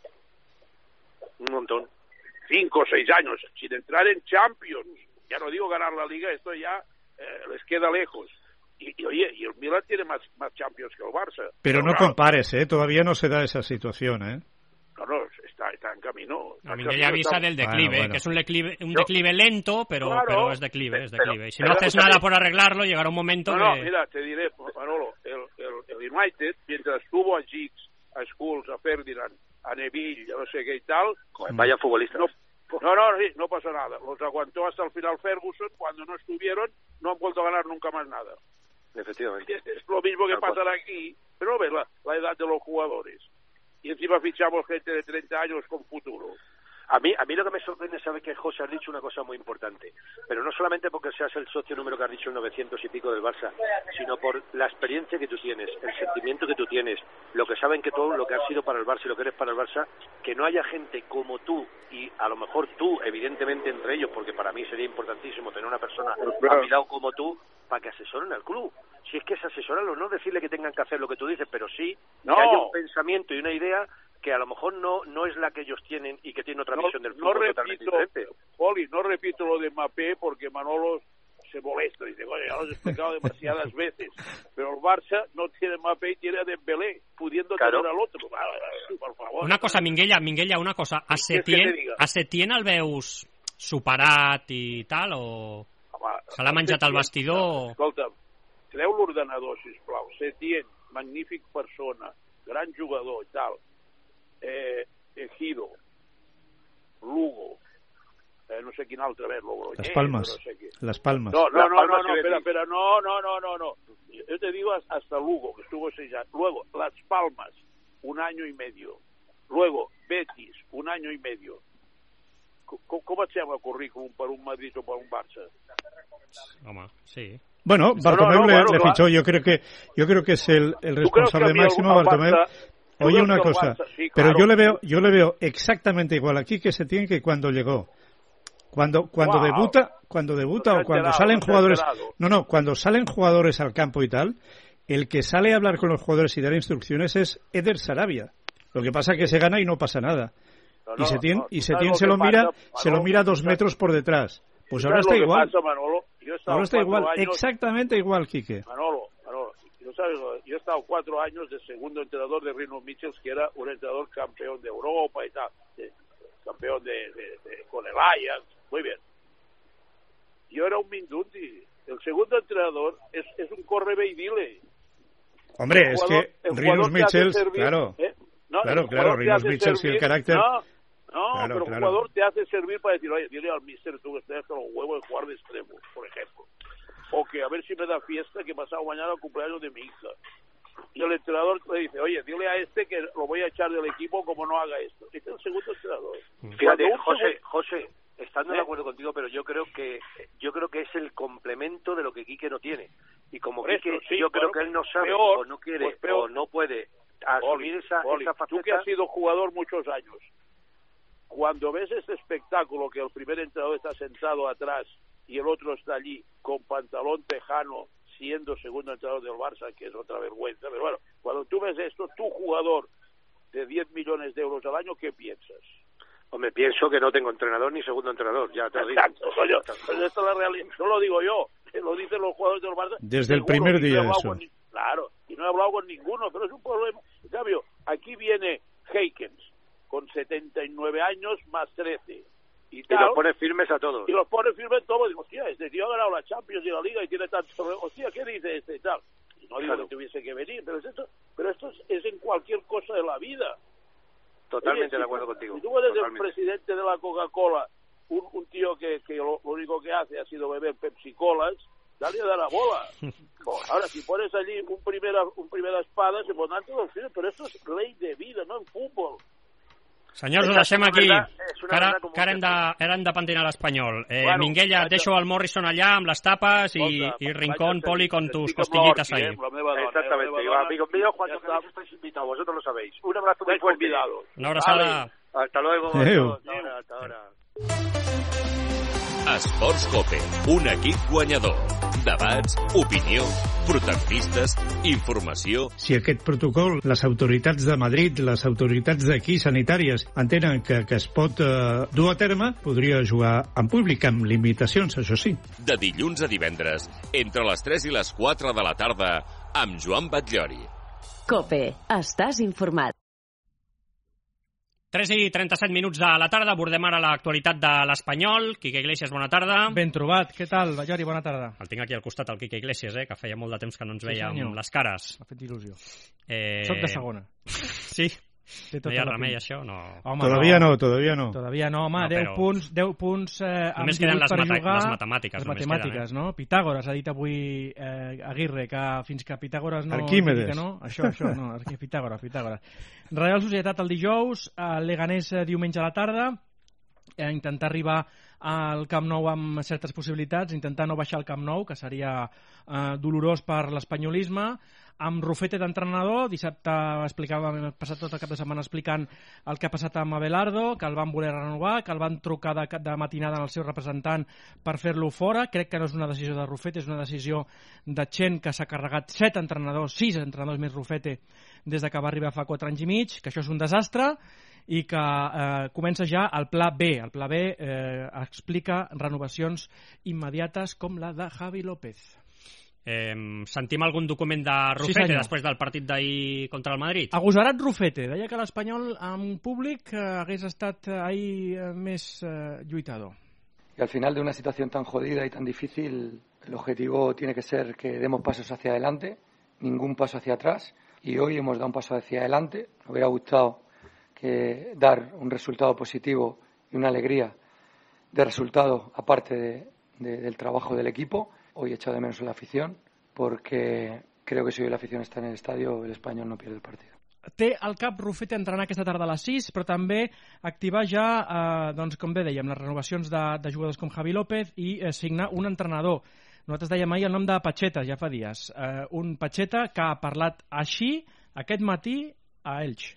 S18: Un montón.
S17: Cinco o seis años sin entrar en Champions. Ya no digo ganar la Liga, esto ya eh, les queda lejos. Y, y oye, y el Milan tiene más, más Champions que el Barça.
S5: Pero,
S17: Pero
S5: no
S17: claro,
S5: compares, ¿eh? Todavía no se da esa situación, ¿eh?
S17: No, no, está, está en camino.
S4: A mí ya avisa del declive,
S5: bueno, bueno.
S4: que es un declive, un declive lento, pero,
S17: Claro,
S4: pero es declive, es declive.
S17: pero-
S4: y si no
S17: pero
S4: haces
S17: escúchame.
S4: nada por arreglarlo, llegará un momento
S17: No, no,
S4: que...
S17: mira, te diré, Manolo, el, el, el United, mientras tuvo a Giggs, a Scholes, a Ferdinand, a Neville, a no sé qué y tal...
S18: Joder, vaya futbolistas.
S17: No, no, no, sí, no pasó nada. Los aguantó hasta el final Ferguson. Cuando no estuvieron, no han vuelto a ganar nunca más nada.
S18: Efectivamente.
S17: Es, es lo mismo que
S18: Tal cual.
S17: pasará aquí, pero ves la, la edad de los jugadores. Y encima fichamos gente de treinta años con futuro.
S18: A mí, a mí lo que me sorprende, sabes que José has dicho una cosa muy importante, pero no solamente porque seas el socio número que has dicho, el novecientos y pico del Barça, sino por la experiencia que tú tienes, el sentimiento que tú tienes, lo que saben que tú, lo que has sido para el Barça y lo que eres para el Barça, que no haya gente como tú, y a lo mejor tú, evidentemente entre ellos, porque para mí sería importantísimo tener una persona a mi lado como tú, para que asesoren al club. Si es que es asesorarlo, no decirle que tengan que hacer lo que tú dices, pero sí
S17: No.
S18: que haya un pensamiento y una idea que a lo mejor no no es la que ellos tienen y que tiene otra
S17: No,
S18: visión del
S17: no
S18: fútbol totalmente
S17: repito,
S18: diferente.
S17: Poli, no repito lo de Mbappé porque Manolo se molesta y dice, oye, ya lo he explicado demasiadas veces. Pero el Barça no tiene Mbappé y tiene a Dembélé, pudiendo
S18: Claro.
S17: tener al otro. Por favor.
S4: Una cosa, Minguella, Minguella, una cosa. A
S17: Què és que
S4: Setién,
S17: te diga?
S4: a Setién el veus superat i tal, o se l'ha menjat al vestidor?
S17: Escolta'm, treu l'ordenador, sisplau. Setién, magnífic persona, gran jugador i tal. Eh, Ejido, Lugo, eh, no sé quin altre més, Logroñés,
S5: Las Palmas,
S17: no sé qué.
S5: Las Palmas.
S17: No, no,
S18: Las
S17: no,
S18: Palmas
S17: no, no,
S18: y
S17: espera,
S18: Betis.
S17: espera, no, no, no, no, no. Yo te digo hasta Lugo, que estuvo seis años. Luego, Las Palmas, un año y medio. Luego, Betis, un año y medio. Com, com et sembla el currículum per un Madrid o per un Barça?
S4: Home, sí.
S5: Bueno, Bartomeu
S17: no, no,
S5: le,
S17: bueno,
S5: le
S17: claro.
S5: fichó, yo creo que yo creo que es el, el
S17: ¿Tú crees que
S5: responsable
S17: a mí el-
S5: máximo,
S17: el
S5: Bartomeu.
S17: Barça- tú
S5: Oye
S17: crees
S5: una
S17: que el
S5: cosa,
S17: Barça- sí,
S5: pero
S17: claro.
S5: yo le veo yo le veo exactamente igual aquí que Setién que cuando llegó. Cuando cuando
S17: Wow.
S5: debuta, cuando debuta
S17: No se ha
S5: o cuando
S17: enterado,
S5: salen
S17: no se ha
S5: jugadores,
S17: enterado.
S5: no, no, cuando salen jugadores al campo y tal, el que sale a hablar con los jugadores y dar instrucciones es Eder Sarabia. Lo que pasa es que se gana y no pasa nada.
S17: No,
S5: y
S17: no,
S5: Setién,
S17: no,
S5: y
S17: ¿tú sabes
S5: Setién
S17: lo
S5: se
S17: que
S5: lo mira,
S17: pasa,
S5: se lo
S17: Manolo?
S5: mira dos
S17: ¿Tú sabes-
S5: metros por detrás. Pues
S17: ¿Tú
S5: ahora
S17: sabes
S5: está
S17: lo que
S5: igual.
S17: pasa, Manolo? Yo he estado
S5: Ahora está
S17: cuatro
S5: igual,
S17: años-
S5: exactamente igual, Quique.
S17: Manolo, Manolo, ¿tú sabes lo- yo he estado cuatro años de segundo entrenador de Rino Michels, que era un entrenador campeón de Europa y tal, de- campeón de, de- de- con el Ajax, muy bien. Yo era un Mindundi. El segundo entrenador es, es un corre y dile.
S5: Hombre,
S17: El
S5: es
S17: jugador-
S5: que
S17: el
S5: Rinus
S17: jugador te hace
S5: Michels,
S17: servir,
S5: claro,
S17: ¿eh? No,
S5: claro,
S17: el
S5: claro,
S17: jugador te
S5: Rinus
S17: hace
S5: Michels y el
S17: servir-
S5: carácter.
S17: No, no,
S5: Claro,
S17: pero el
S5: claro.
S17: jugador te hace servir para decir, oye, dile al mister, tú que estás hasta los huevos de jugar de extremo, por ejemplo. O que a ver si me da fiesta, que pasado mañana el cumpleaños de mi hija. y el entrenador le dice, oye, dile a este que lo voy a echar del equipo como no haga esto. Este es el segundo entrenador.
S18: Fíjate, José,
S17: segundo...
S18: José, estando
S17: ¿Eh?
S18: de acuerdo contigo, pero yo creo que yo creo que es el complemento de lo que Quique no tiene. Y como
S17: Por
S18: Quique,
S17: esto, sí,
S18: yo
S17: bueno,
S18: creo que él no sabe
S17: peor,
S18: o no quiere
S17: pues peor.
S18: o no puede asumir
S17: Oli,
S18: esa,
S17: Oli,
S18: esa faceta.
S17: Tú que has sido jugador muchos años, cuando ves este espectáculo que el primer entrenador está sentado atrás y el otro está allí con pantalón tejano siendo segundo entrenador del Barça, que es otra vergüenza, pero bueno, cuando tú ves esto, tu jugador de diez millones de euros al año, ¿qué piensas?
S18: Hombre, pienso que no tengo entrenador ni segundo entrenador, ya te lo digo.
S17: Exacto, coño, pues esto es la realidad, no lo digo yo, lo dicen los jugadores del Barça.
S5: Desde el
S17: seguro,
S5: primer
S17: y no he
S5: día
S17: hablado
S5: eso.
S17: con ni- Claro, y no he hablado con ninguno, pero es un problema. En cambio, aquí viene Heikens, con setenta y nueve años más trece. Y,
S18: Y
S17: tal,
S18: los pone firmes a todos.
S17: y los pone firmes todos. Digo, hostia, este tío ha ganado la Champions y la Liga y tiene tanto... Hostia, ¿qué dice este y tal? Y no digo
S18: Claro.
S17: que tuviese que venir, pero, es esto, pero esto es, es en cualquier cosa de la vida.
S18: Totalmente
S17: Oye,
S18: de
S17: si
S18: acuerdo
S17: tú-
S18: contigo.
S17: Si tú eres el
S18: Totalmente.
S17: presidente de la Coca-Cola, un, un tío que, que lo, lo único que hace ha sido beber Pepsi-Colas, dale a dar la bola. Ahora, si pones allí un primera, un primera espada, se pondrán todos firmes, pero esto es ley de vida, no en fútbol.
S4: Senyors, ho
S17: Esa
S4: deixem
S17: és una
S4: aquí,
S17: verdad- és una
S4: que ara,
S17: verdad com
S4: que ara hem, de, ara hem de pentinar l'Espanyol. Eh,
S17: Bueno,
S4: Minguella,
S17: vaig a-
S4: deixo el Morrison allà amb les tapes i,
S17: Escolta,
S4: i
S17: vaig
S4: Rincón,
S17: a
S4: Poli, con
S17: seguir-
S4: tus
S17: estic amb
S4: costillitas
S17: l'Orqui,
S4: ahí.
S17: eh, la meva dona,
S18: Exactamente,
S17: la meva
S18: Iván,
S17: dona,
S18: amigo mío, cuando
S17: ya
S18: queráis
S17: está.
S18: estáis invitados, vosotros lo sabéis. Un abrazo muy
S17: Estáis
S18: fuerte.
S17: convidados.
S4: Una abraçada.
S17: Vale.
S18: Hasta luego.
S5: Adéu.
S18: Hasta ahora, hasta ahora.
S19: Esports Cope, un equip guanyador. Debats, opinió, protagonistes, informació...
S5: Si aquest protocol, les autoritats de Madrid, les autoritats d'aquí sanitàries, entenen que, que es pot eh, dur a terme, podria jugar en públic, amb limitacions, això sí.
S19: De dilluns a divendres, entre les tres i les quatre de la tarda, amb Joan Batllori.
S20: Cope, estàs informat.
S4: tres i trenta-set minuts de la tarda, abordem ara l'actualitat de l'Espanyol. Quique Iglesias, bona tarda.
S21: Ben trobat, què tal, Ballori, bona tarda.
S4: El tinc aquí al costat, el Quique Iglesias, eh, que feia molt de temps que no ens
S21: Sí,
S4: veiem
S21: senyor.
S4: les cares.
S21: M'ha fet il·lusió.
S4: Eh...
S21: Soc de segona.
S4: Sí?
S21: Té tota
S4: No hi ha
S21: la
S4: remei,
S21: pinta.
S4: això? No.
S21: Home,
S5: Todavía no, todavía no.
S21: Todavía no, home,
S4: No,
S21: deu
S4: però-
S21: punts, deu punts eh, amb
S4: Només queden
S21: divuit
S4: les
S21: per
S4: mata-
S21: jugar.
S4: les matemàtiques,
S21: Les
S4: només
S21: matemàtiques,
S4: queden,
S21: no? Pitàgores ha dit avui eh, Aguirre que fins que Pitàgores no...
S5: Arquímedes.
S21: digui que no, això, això, no, Arqui- Pitàgores, Pitàgores. Real Societat el dijous, el Leganés eh, diumenge a la tarda, eh, intentar arribar al Camp Nou amb certes possibilitats, intentar no baixar al Camp Nou, que seria eh, dolorós per l'espanyolisme, amb Rufete d'entrenador. Dissabte explicàvem, hem passat tot el cap de setmana explicant el que ha passat amb Abelardo, que el van voler renovar, que el van trucar de, de matinada al seu representant per fer-lo fora. Crec que no és una decisió de Rufete, és una decisió de Chen, que s'ha carregat set entrenadors, sis entrenadors més Rufete, des de que va arribar fa quatre anys i mig, que això és un desastre, i que eh, comença ja el pla B. El pla B eh, explica renovacions immediates com la de Javi López.
S4: Eh, sentim algun document de
S21: Sí,
S4: Rufete
S21: senyor.
S4: després del partit d'ahir contra el Madrid?
S21: Agosarat Rufete deia que l'Espanyol en públic eh, hagués estat eh, ahir eh, més eh, lluitador.
S22: Y al final de una situación tan jodida y tan difícil, el objetivo tiene que ser que demos pasos hacia adelante, ningún paso hacia atrás. Y hoy hemos dado un paso hacia adelante. Me hubiera gustado que dar un resultado positivo y una alegría de resultado, aparte de, de, del trabajo del equipo. Hoy he echado de menos a la afición, porque creo que si hoy la afición está en el estadio, el Español no pierde el partido.
S21: Té al cap Rufete entrenar aquesta tarda a les sis, però també activar ja, eh, doncs, com bé dèiem, les renovacions de, de jugadors com Javi López i eh, signar un entrenador. Nosaltres dèiem ahir el nom de Pacheta, ja fa dies. Eh, un Pacheta que ha parlat així aquest matí a Elche.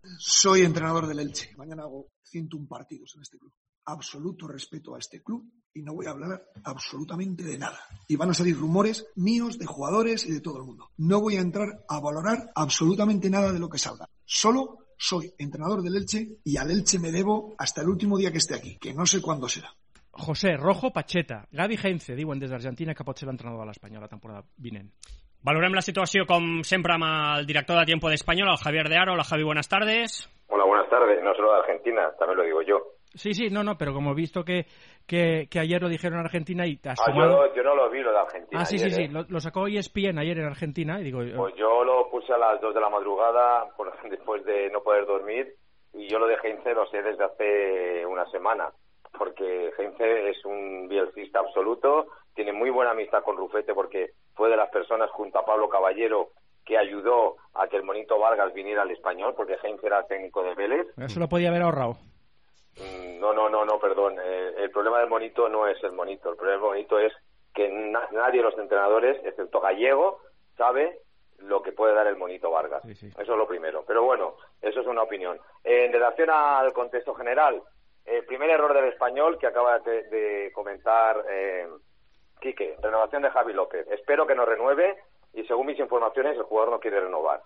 S23: Soy entrenador del Elche. Mañana hago ciento un partidos en este club. Absoluto respeto a este club y no voy a hablar absolutamente de nada. Y van a salir rumores míos, de jugadores y de todo el mundo. No voy a entrar a valorar absolutamente nada de lo que salga. Solo soy entrenador del Elche y al Elche me debo hasta el último día que esté aquí, que no sé cuándo será.
S21: José Rojo Pacheta. Gavi Heinze, diuen des d'Argentina, que pot ser l'entrenador de l'Espanyol la temporada vinent.
S4: Valorem la situació, com sempre, amb el director de Tiempo de Español, el Javier de Aro. Hola, Javi, buenas tardes.
S24: Hola, buenas tardes. No solo de Argentina, también lo digo yo.
S21: Sí, sí, no, no, pero como he visto que, que, que ayer lo dijeron en Argentina y te has
S24: Ah,
S21: sumado...
S24: yo, yo no lo vi, lo de Argentina.
S21: Ah, sí,
S24: ayer,
S21: sí, sí,
S24: ¿eh?
S21: lo, lo sacó E S P N ayer en Argentina y digo...
S24: Pues yo lo puse a las dos de la madrugada, por, después de no poder dormir, y yo lo de Heinze lo sé desde hace una semana, porque Heinze es un bielcista absoluto, tiene muy buena amistad con Rufete, porque fue de las personas junto a Pablo Caballero que ayudó a que el Monito Vargas viniera al Español, porque Heinze era el técnico de Vélez.
S21: Eso lo podía haber ahorrado.
S24: No, no, no, no, perdón. Eh, el problema del Monito no es el Monito. El problema del Monito es que na- nadie de los entrenadores, excepto Gallego, sabe lo que puede dar el Monito Vargas. Sí, sí. Eso es lo primero. Pero bueno, eso es una opinión. Eh, en relación al contexto general, el primer error del Español que acaba de, de comentar eh, Quique, renovación de Javi López. Espero que no renueve y según mis informaciones el jugador no quiere renovar.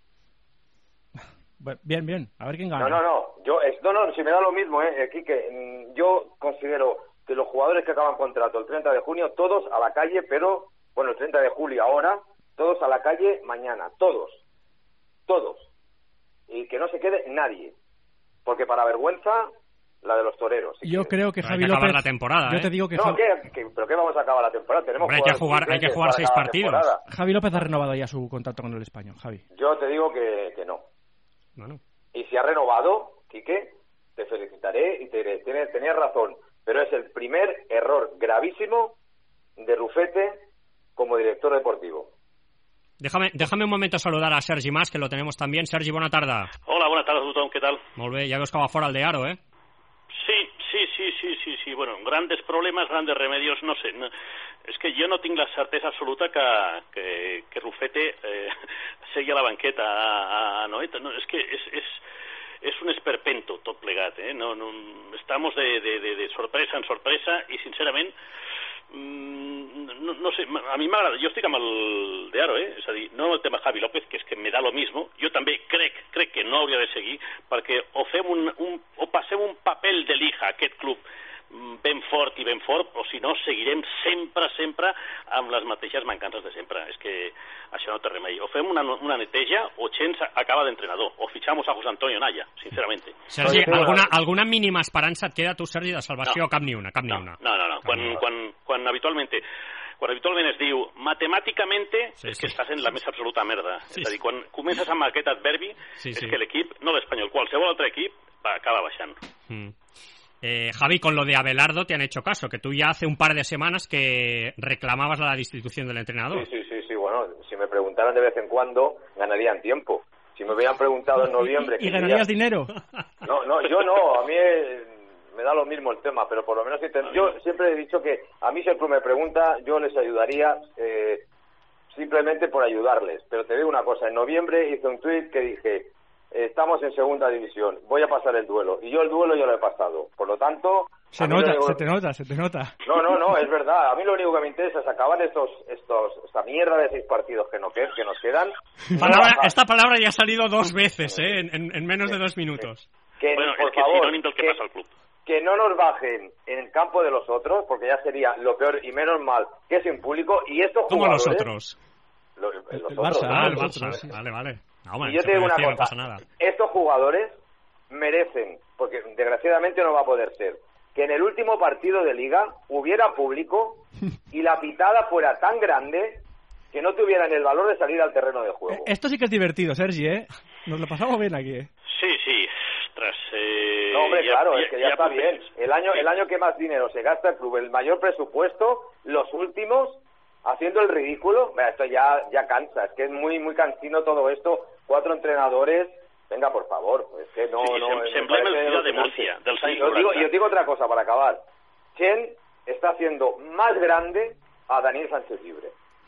S21: Bien, bien, a ver quién gana.
S24: No, no, no, yo, es, no, no, si me da lo mismo, eh, eh, Quique, yo considero que los jugadores que acaban contrato el treinta de junio, todos a la calle, pero, bueno, el treinta de julio ahora, todos a la calle mañana, todos, todos, y que no se quede nadie, porque para vergüenza, la de los toreros. Si
S21: yo
S24: quieres.
S21: creo que
S4: Pero
S21: Javi
S4: hay que
S21: López...
S4: acabar la temporada,
S21: Yo
S4: ¿eh?
S21: te digo que...
S24: No,
S21: Javi...
S24: ¿qué? ¿Qué? ¿Pero qué vamos a acabar la temporada? Tenemos
S4: Hombre, hay que jugar, hay que jugar seis partidos.
S21: Javi López ha renovado ya su contrato con el Español, Javi.
S24: Yo te digo que, que no.
S4: Bueno.
S24: Y si ha renovado, Quique, te felicitaré y te diré, tienes, tenías razón, pero es el primer error gravísimo de Rufete como director deportivo.
S4: Déjame, déjame un momento saludar a Sergi Mas, que lo tenemos también. Sergi, bona tarda.
S6: Hola, bona tarda a tothom, què tal?
S4: Molt bé, ja veus que va fora el de Aro, eh?
S6: Sí, sí, sí, sí, sí, sí. Bueno, grandes problemes, grandes remedios, no sé. No, és que jo no tinc la certesa absoluta que, que, que Rufete eh, segui a la banqueta a, a, a Noeta. No, és que és, és, és un esperpento tot plegat, eh? No, no, estamos de, de, de, de sorpresa en sorpresa i, sincerament, no, no sé, a mi m'agrada, jo estic amb el de Aro, eh? És a dir, no el tema Javi López, que és que me da lo mismo, jo també crec, crec que no hauria de seguir, perquè o fem un, un o passem un paper de lija a aquest club ben fort i ben fort, o si no, seguirem sempre, sempre amb les mateixes mancances de sempre. És que això no té remei. O fem una, una neteja o Chens acaba d'entrenador, o fichamos a José Antonio Naya, sinceramente.
S4: Sergi, alguna, alguna mínima esperança et queda, tu, Sergi, de salvació?
S6: No.
S4: Cap ni una, cap
S6: no,
S4: ni una.
S6: No, no, no. Quan, quan, quan habitualment quan habitualment es diu matemàticament
S4: sí,
S6: és
S4: sí.
S6: que estàs en la més absoluta merda.
S4: Sí,
S6: és a dir, quan comences amb aquest adverbi
S4: sí,
S6: és
S4: sí.
S6: que l'equip, no l'Espanyol, qualsevol altre equip va, acaba baixant.
S4: Mm. Eh, Javi, con lo de Abelardo te han hecho caso, que tú ya hace un par de semanas que reclamabas la destitución del entrenador.
S24: Sí, sí, sí, sí, bueno, si me preguntaran de vez en cuando, ganarían tiempo. Si me hubieran preguntado en noviembre...
S21: ¿Y, y ganarías quería... dinero?
S24: No, no, yo no, a mí eh, me da lo mismo el tema, pero por lo menos yo siempre he dicho que a mí si el club me pregunta, yo les ayudaría eh, simplemente por ayudarles. Pero te digo una cosa, en noviembre hice un tuit que dije... Estamos en segunda división, voy a pasar el duelo. Y yo el duelo ya lo he pasado. Por lo tanto...
S21: Se nota, único... se te nota, se te nota.
S24: No, no, no, es verdad. A mí lo único que me interesa es acabar estos, estos, esta mierda de seis partidos que, no, que, que nos quedan.
S4: Palabra, esta palabra ya ha salido dos veces, ¿eh? En, en, en menos de dos minutos.
S24: Que,
S6: bueno,
S24: por
S6: es que
S24: favor,
S6: sinónimo del que, que pasa al club.
S24: Que no nos bajen en el campo de los otros, porque ya sería lo peor y menos mal que es en público. Y estos
S4: ¿Cómo
S24: jugadores...
S4: los otros?
S24: Los, los
S21: el
S24: otros,
S21: Barça,
S4: ah,
S24: los
S4: el
S24: otros.
S4: Barça, sí. Vale, vale. No, man,
S24: y yo te digo una
S4: decir,
S24: cosa,
S4: no pasa nada.
S24: Estos jugadores merecen, porque desgraciadamente no va a poder ser, que en el último partido de Liga hubiera público y la pitada fuera tan grande que no tuvieran el valor de salir al terreno de juego.
S21: Esto sí que es divertido, Sergi, ¿eh? Nos lo pasamos bien aquí, ¿eh?
S6: Sí, sí. Ostras, eh...
S24: No, hombre,
S6: ya,
S24: claro,
S6: ya,
S24: es que ya,
S6: ya
S24: está
S6: pues,
S24: bien. El año, el año que más dinero se gasta el club, el mayor presupuesto, los últimos... haciendo el ridículo, esto ya ya cansa, es que es muy muy cansino todo esto, cuatro entrenadores, venga por favor, es que no...
S6: Sí,
S24: no
S6: sem semblem el Ciudad de Murcia, dels anys
S24: y os digo, y os digo otra cosa para acabar, Chen está haciendo más grande a Daniel Sánchez Llibre.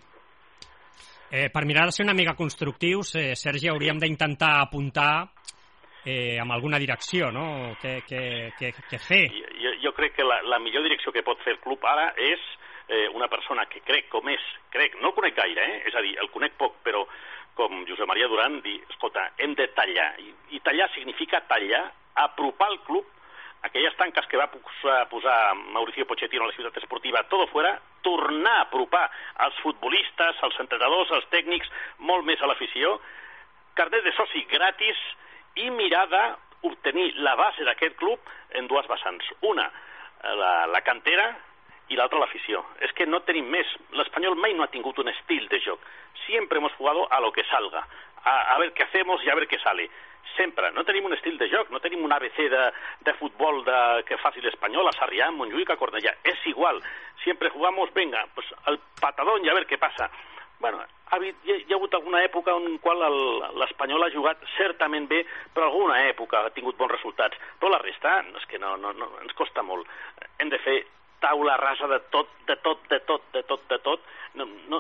S4: Eh, per mirar de ser una mica constructius, eh, Sergi, hauríem d'intentar apuntar eh, amb alguna direcció, no? Què, què, què, què fer?
S6: Jo, jo crec que la, la millor direcció que pot fer el club ara és eh, una persona que crec com és, crec, no el conec gaire, eh? És a dir, el conec poc, però com Josep Maria Duran, dir, escolta, hem de tallar, i, i tallar significa tallar, apropar el club a aquelles tanques que va posar, posar Mauricio Pochettino a la ciutat esportiva, todo fuera, tornar a apropar als futbolistes, als entrenadors, als tècnics, molt més a l'afició, carnet de soci gratis i mirar d'obtenir la base d'aquest club en dues vessants. Una, la, la cantera, i l'altra l'afició. És que no tenim més. L'Espanyol mai no ha tingut un estil de joc. Siempre hemos jugado a lo que salga. A, a ver qué hacemos y a ver qué sale. Sempre. No tenim un estil de joc, no tenim un A B C de, de futbol de, que faci l'Espanyol a Sarrià, a Montjuïc, a Cornellà. És igual. Siempre jugamos, venga, pues al patadón y a ver qué pasa. Bueno, ha, hi, hi ha hagut alguna època en qual l'Espanyol ha jugat certament bé, però alguna època ha tingut bons resultats. Però la resta és que no, no, no, ens costa molt. Hem de fer taula rasa de tot, de tot, de tot, de tot, de tot. No, no,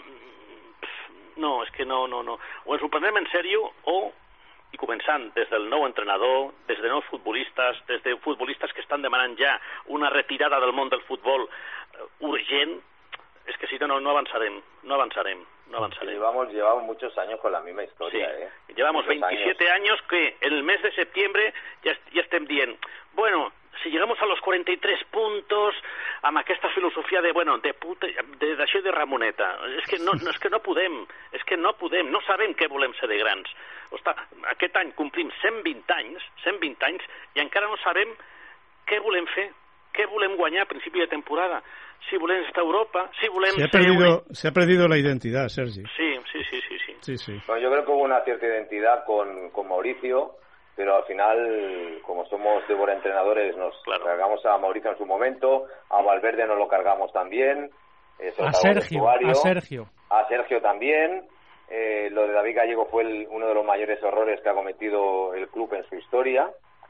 S6: no és que no, no, no. O ens ho prenem en sèrio o, i començant des del nou entrenador, des de nous futbolistes, des de futbolistes que estan demanant ja una retirada del món del futbol urgent, es que si no, no avanzarem, no avanzarem, no avanzarem.
S24: Llevamos, llevamos muchos años con la misma historia,
S6: sí.
S24: ¿eh?
S6: Llevamos
S24: muchos
S6: veintisiete años. años que en el mes de septiembre ya, ya estem dient, bueno, si llegamos a los cuarenta y tres puntos amb aquesta filosofia de, bueno, de puta, de d'això de Ramoneta, és que no, no, és que no podem, és que no podem, no sabem què volem ser de grans. Ostres, aquest any complim cent vint anys, cent vint anys, i encara no sabem què volem fer, què volem guanyar a principi de temporada. Si volem estar a Europa, si volem...
S5: Se ha, perdido, un... se ha perdido la identidad, Sergi.
S6: Sí, sí, sí, sí. sí.
S5: sí, sí.
S24: Bueno, yo creo que hubo una cierta identidad con, con Mauricio, pero al final, como somos de buenos entrenadores, nos claro. cargamos a Mauricio en su momento, a Valverde nos lo cargamos también. Eh,
S21: a Sergio, a Sergio.
S24: A Sergio también. Eh, lo de David Gallego fue el, uno de los mayores errores que ha cometido el club en su historia.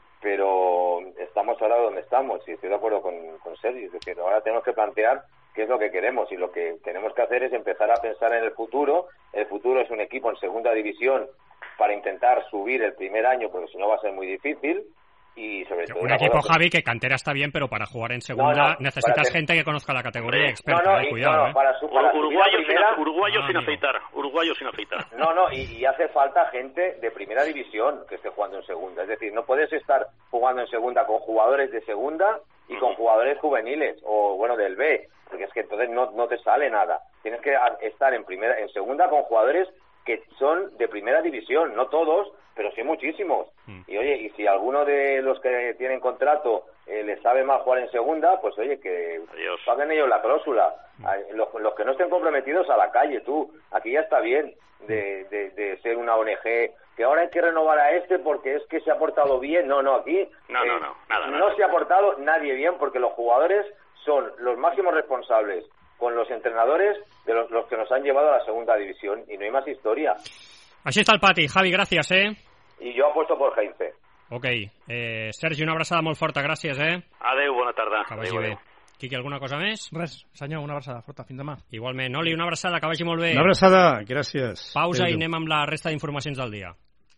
S24: Pero estamos ahora donde estamos y estoy de acuerdo con, con Sergio, es decir, ahora tenemos que plantear qué es lo que queremos y lo que tenemos que hacer es empezar a pensar en el futuro. El futuro es un equipo en segunda división para intentar subir el primer año, porque si no va a ser muy difícil. Y sobre todo
S4: un equipo, que... Javi, que cantera está bien, pero para jugar en segunda no, no, necesitas hacer... gente que conozca la categoría, experta,
S24: no, no,
S4: eh,
S24: y,
S4: cuidado.
S24: No, no,
S4: eh.
S24: para su, para
S6: uruguayo,
S24: primera...
S6: sin, uruguayo ah, sin
S4: amigo.
S6: afeitar, uruguayo sin afeitar.
S24: No, no, y, y hace falta gente de primera división que esté jugando en segunda. Es decir, no puedes estar jugando en segunda con jugadores de segunda y con jugadores juveniles, o bueno, del B, porque es que entonces no, no te sale nada. Tienes que estar en primera, en segunda con jugadores que son de primera división, no todos, pero sí muchísimos. Mm. Y oye, y si alguno de los que tienen contrato eh, les sabe mal jugar en segunda, pues oye, que Adiós. paguen ellos la cláusula. Mm. Los, los que no estén comprometidos a la calle, tú. Aquí ya está bien de, de, de ser una O N G, que ahora hay que renovar a este porque es que se ha portado bien. No, no, aquí
S6: no,
S24: eh,
S6: no, no, nada,
S24: no
S6: nada.
S24: se ha portado nadie bien porque los jugadores son los máximos responsables con los entrenadores de los, los que nos han llevado a la segunda división y no hay más historia.
S4: Així està el pati. Javi, gràcies, eh?
S24: I jo apuesto por Heinze.
S4: Ok. Eh, Sergi, una abraçada molt forta, gràcies, eh?
S6: Adeu, bona tarda.
S4: Que vagi
S6: adeu,
S4: bé.
S6: adeu.
S4: Quiqui, alguna cosa més?
S21: Res, senyor, una abraçada forta. Fins demà.
S4: Igualment. Oli, una abraçada, que vagi molt bé.
S5: Una abraçada, gràcies.
S4: Pausa i anem amb la resta d'informacions del dia.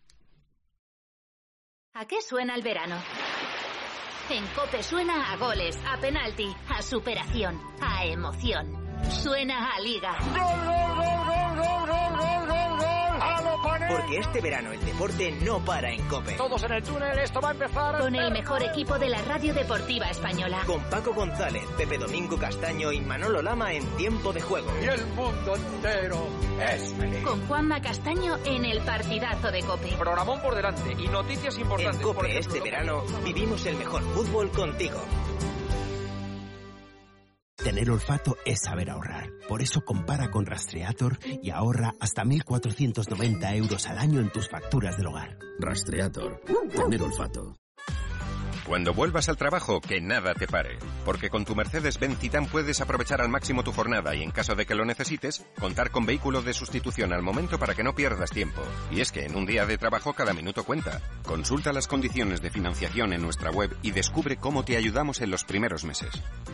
S7: ¿A qué suena el verano? En COPE suena a goles, a penalti, a superación, a emoción. Suena a Liga.
S8: ¡Gol, gol, gol, gol, gol, gol, gol, gol, gol!
S16: Porque este verano el deporte no para en COPE.
S8: Todos en el túnel, esto va a empezar.
S7: Con el mejor equipo de la radio deportiva española.
S16: Con Paco González, Pepe Domingo Castaño y Manolo Lama en tiempo de juego.
S8: Y el mundo entero es feliz.
S7: Con Juanma Castaño en el partidazo de COPE.
S8: Programón por delante y noticias importantes.
S16: En COPE
S8: por ejemplo,
S16: este verano vivimos el mejor fútbol contigo.
S9: Tener olfato es saber ahorrar. Por eso compara con Rastreator y ahorra hasta mil cuatrocientos noventa euros al año en tus facturas del hogar.
S10: Rastreator. Tener olfato.
S25: Cuando vuelvas al trabajo, que nada te pare. Porque con tu Mercedes-Benz Titan puedes aprovechar al máximo tu jornada y, en caso de que lo necesites, contar con vehículo de sustitución al momento para que no pierdas tiempo. Y es que en un día de trabajo cada minuto cuenta. Consulta las condiciones de financiación en nuestra web y descubre cómo te ayudamos en los primeros meses.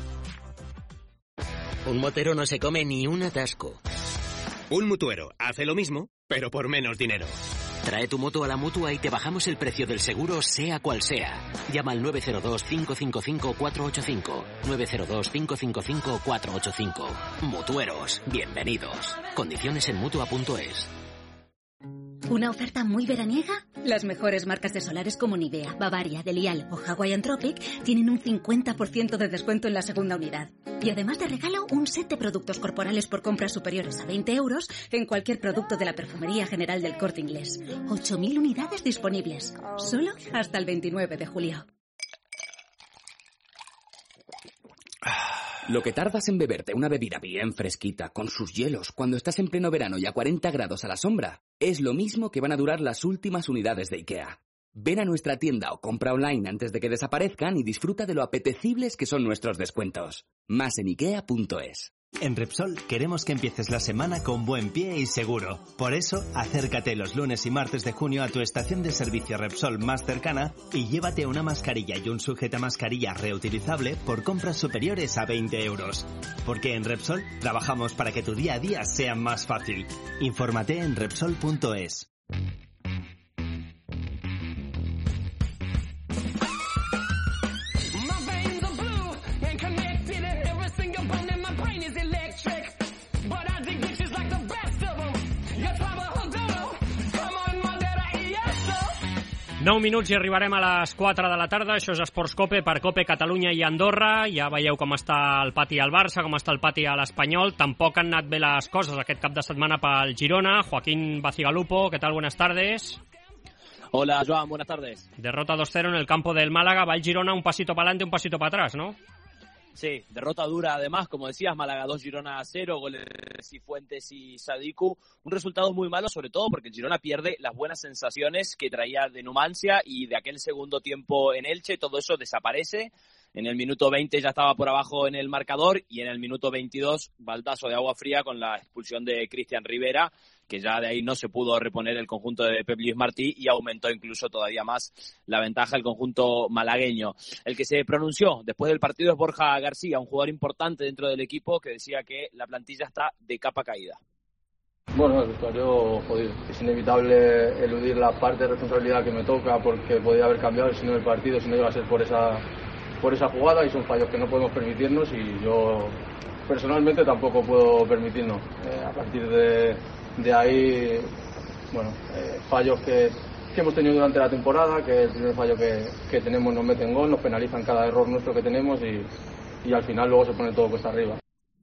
S26: Un motero no se come ni un atasco.
S27: Un mutuero hace lo mismo, pero por menos dinero.
S26: Trae tu moto a la Mutua y te bajamos el precio del seguro, sea cual sea. Llama al nueve cero dos, cinco cinco cinco, cuatro ocho cinco. nueve cero dos, cinco cinco cinco, cuatro ocho cinco. Mutueros, bienvenidos. Condiciones en Mutua punto es.
S28: ¿Una oferta muy veraniega? Las mejores marcas de solares como Nivea, Bavaria, Delial o Hawaiian Tropic tienen un cincuenta por ciento de descuento en la segunda unidad. Y además de regalo, un set de productos corporales por compras superiores a veinte euros en cualquier producto de la Perfumería General del Corte Inglés. ocho mil unidades disponibles. Solo hasta el veintinueve de julio.
S29: Lo que tardas en beberte una bebida bien fresquita, con sus hielos, cuando estás en pleno verano y a cuarenta grados a la sombra, es lo mismo que van a durar las últimas unidades de IKEA. Ven a nuestra tienda o compra online antes de que desaparezcan y disfruta de lo apetecibles que son nuestros descuentos. Más en ikea punto es.
S1: En Repsol queremos que empieces la semana con buen pie y seguro. Por eso, acércate los lunes y martes de junio a tu estación de servicio Repsol más cercana y llévate una mascarilla y un sujetamascarilla reutilizable por compras superiores a veinte euros. Porque en Repsol trabajamos para que tu día a día sea más fácil. Infórmate en Repsol punto es.
S4: nou minuts i arribarem a les quatre de la tarda. Això és Esports Cope per Cope Catalunya i Andorra. Ja veieu com està el pati al Barça, com està el pati a l'Espanyol. Tampoc han anat bé les coses aquest cap de setmana pel Girona. Joaquín Bacigalupo, ¿qué tal? Buenas tardes.
S2: Hola, Joan, buenas tardes.
S4: Derrota dos cero en el campo del Málaga. Va el Girona un pasito para adelante, un pasito para atrás, ¿no?
S2: Sí, derrota dura además, como decías, Málaga dos, Girona cero, goles de Cifuentes y Sadiku. Un resultado muy malo, sobre todo porque el Girona pierde las buenas sensaciones que traía de Numancia y de aquel segundo tiempo en Elche. Todo eso desaparece. En el minuto veinte ya estaba por abajo en el marcador y en el minuto veintidós, baldazo de agua fría con la expulsión de Cristian Rivera, que ya de ahí no se pudo reponer el conjunto de Pep Lluís Martí y aumentó incluso todavía más la ventaja del conjunto malagueño. El que se pronunció después del partido es Borja García, un jugador importante dentro del equipo que decía que la plantilla está de capa caída.
S3: Bueno, el vestuario, joder, es inevitable eludir la parte de responsabilidad que me toca porque podía haber cambiado si no el partido, si no iba a ser por esa, por esa jugada, y son fallos que no podemos permitirnos y yo personalmente tampoco puedo permitirnos. Eh, a partir de De ahí, bueno, eh, fallos que, que hemos tenido durante la temporada, que el primer fallo que, que tenemos nos meten gol, nos penalizan cada error nuestro que tenemos y, y al final luego se pone todo cuesta arriba.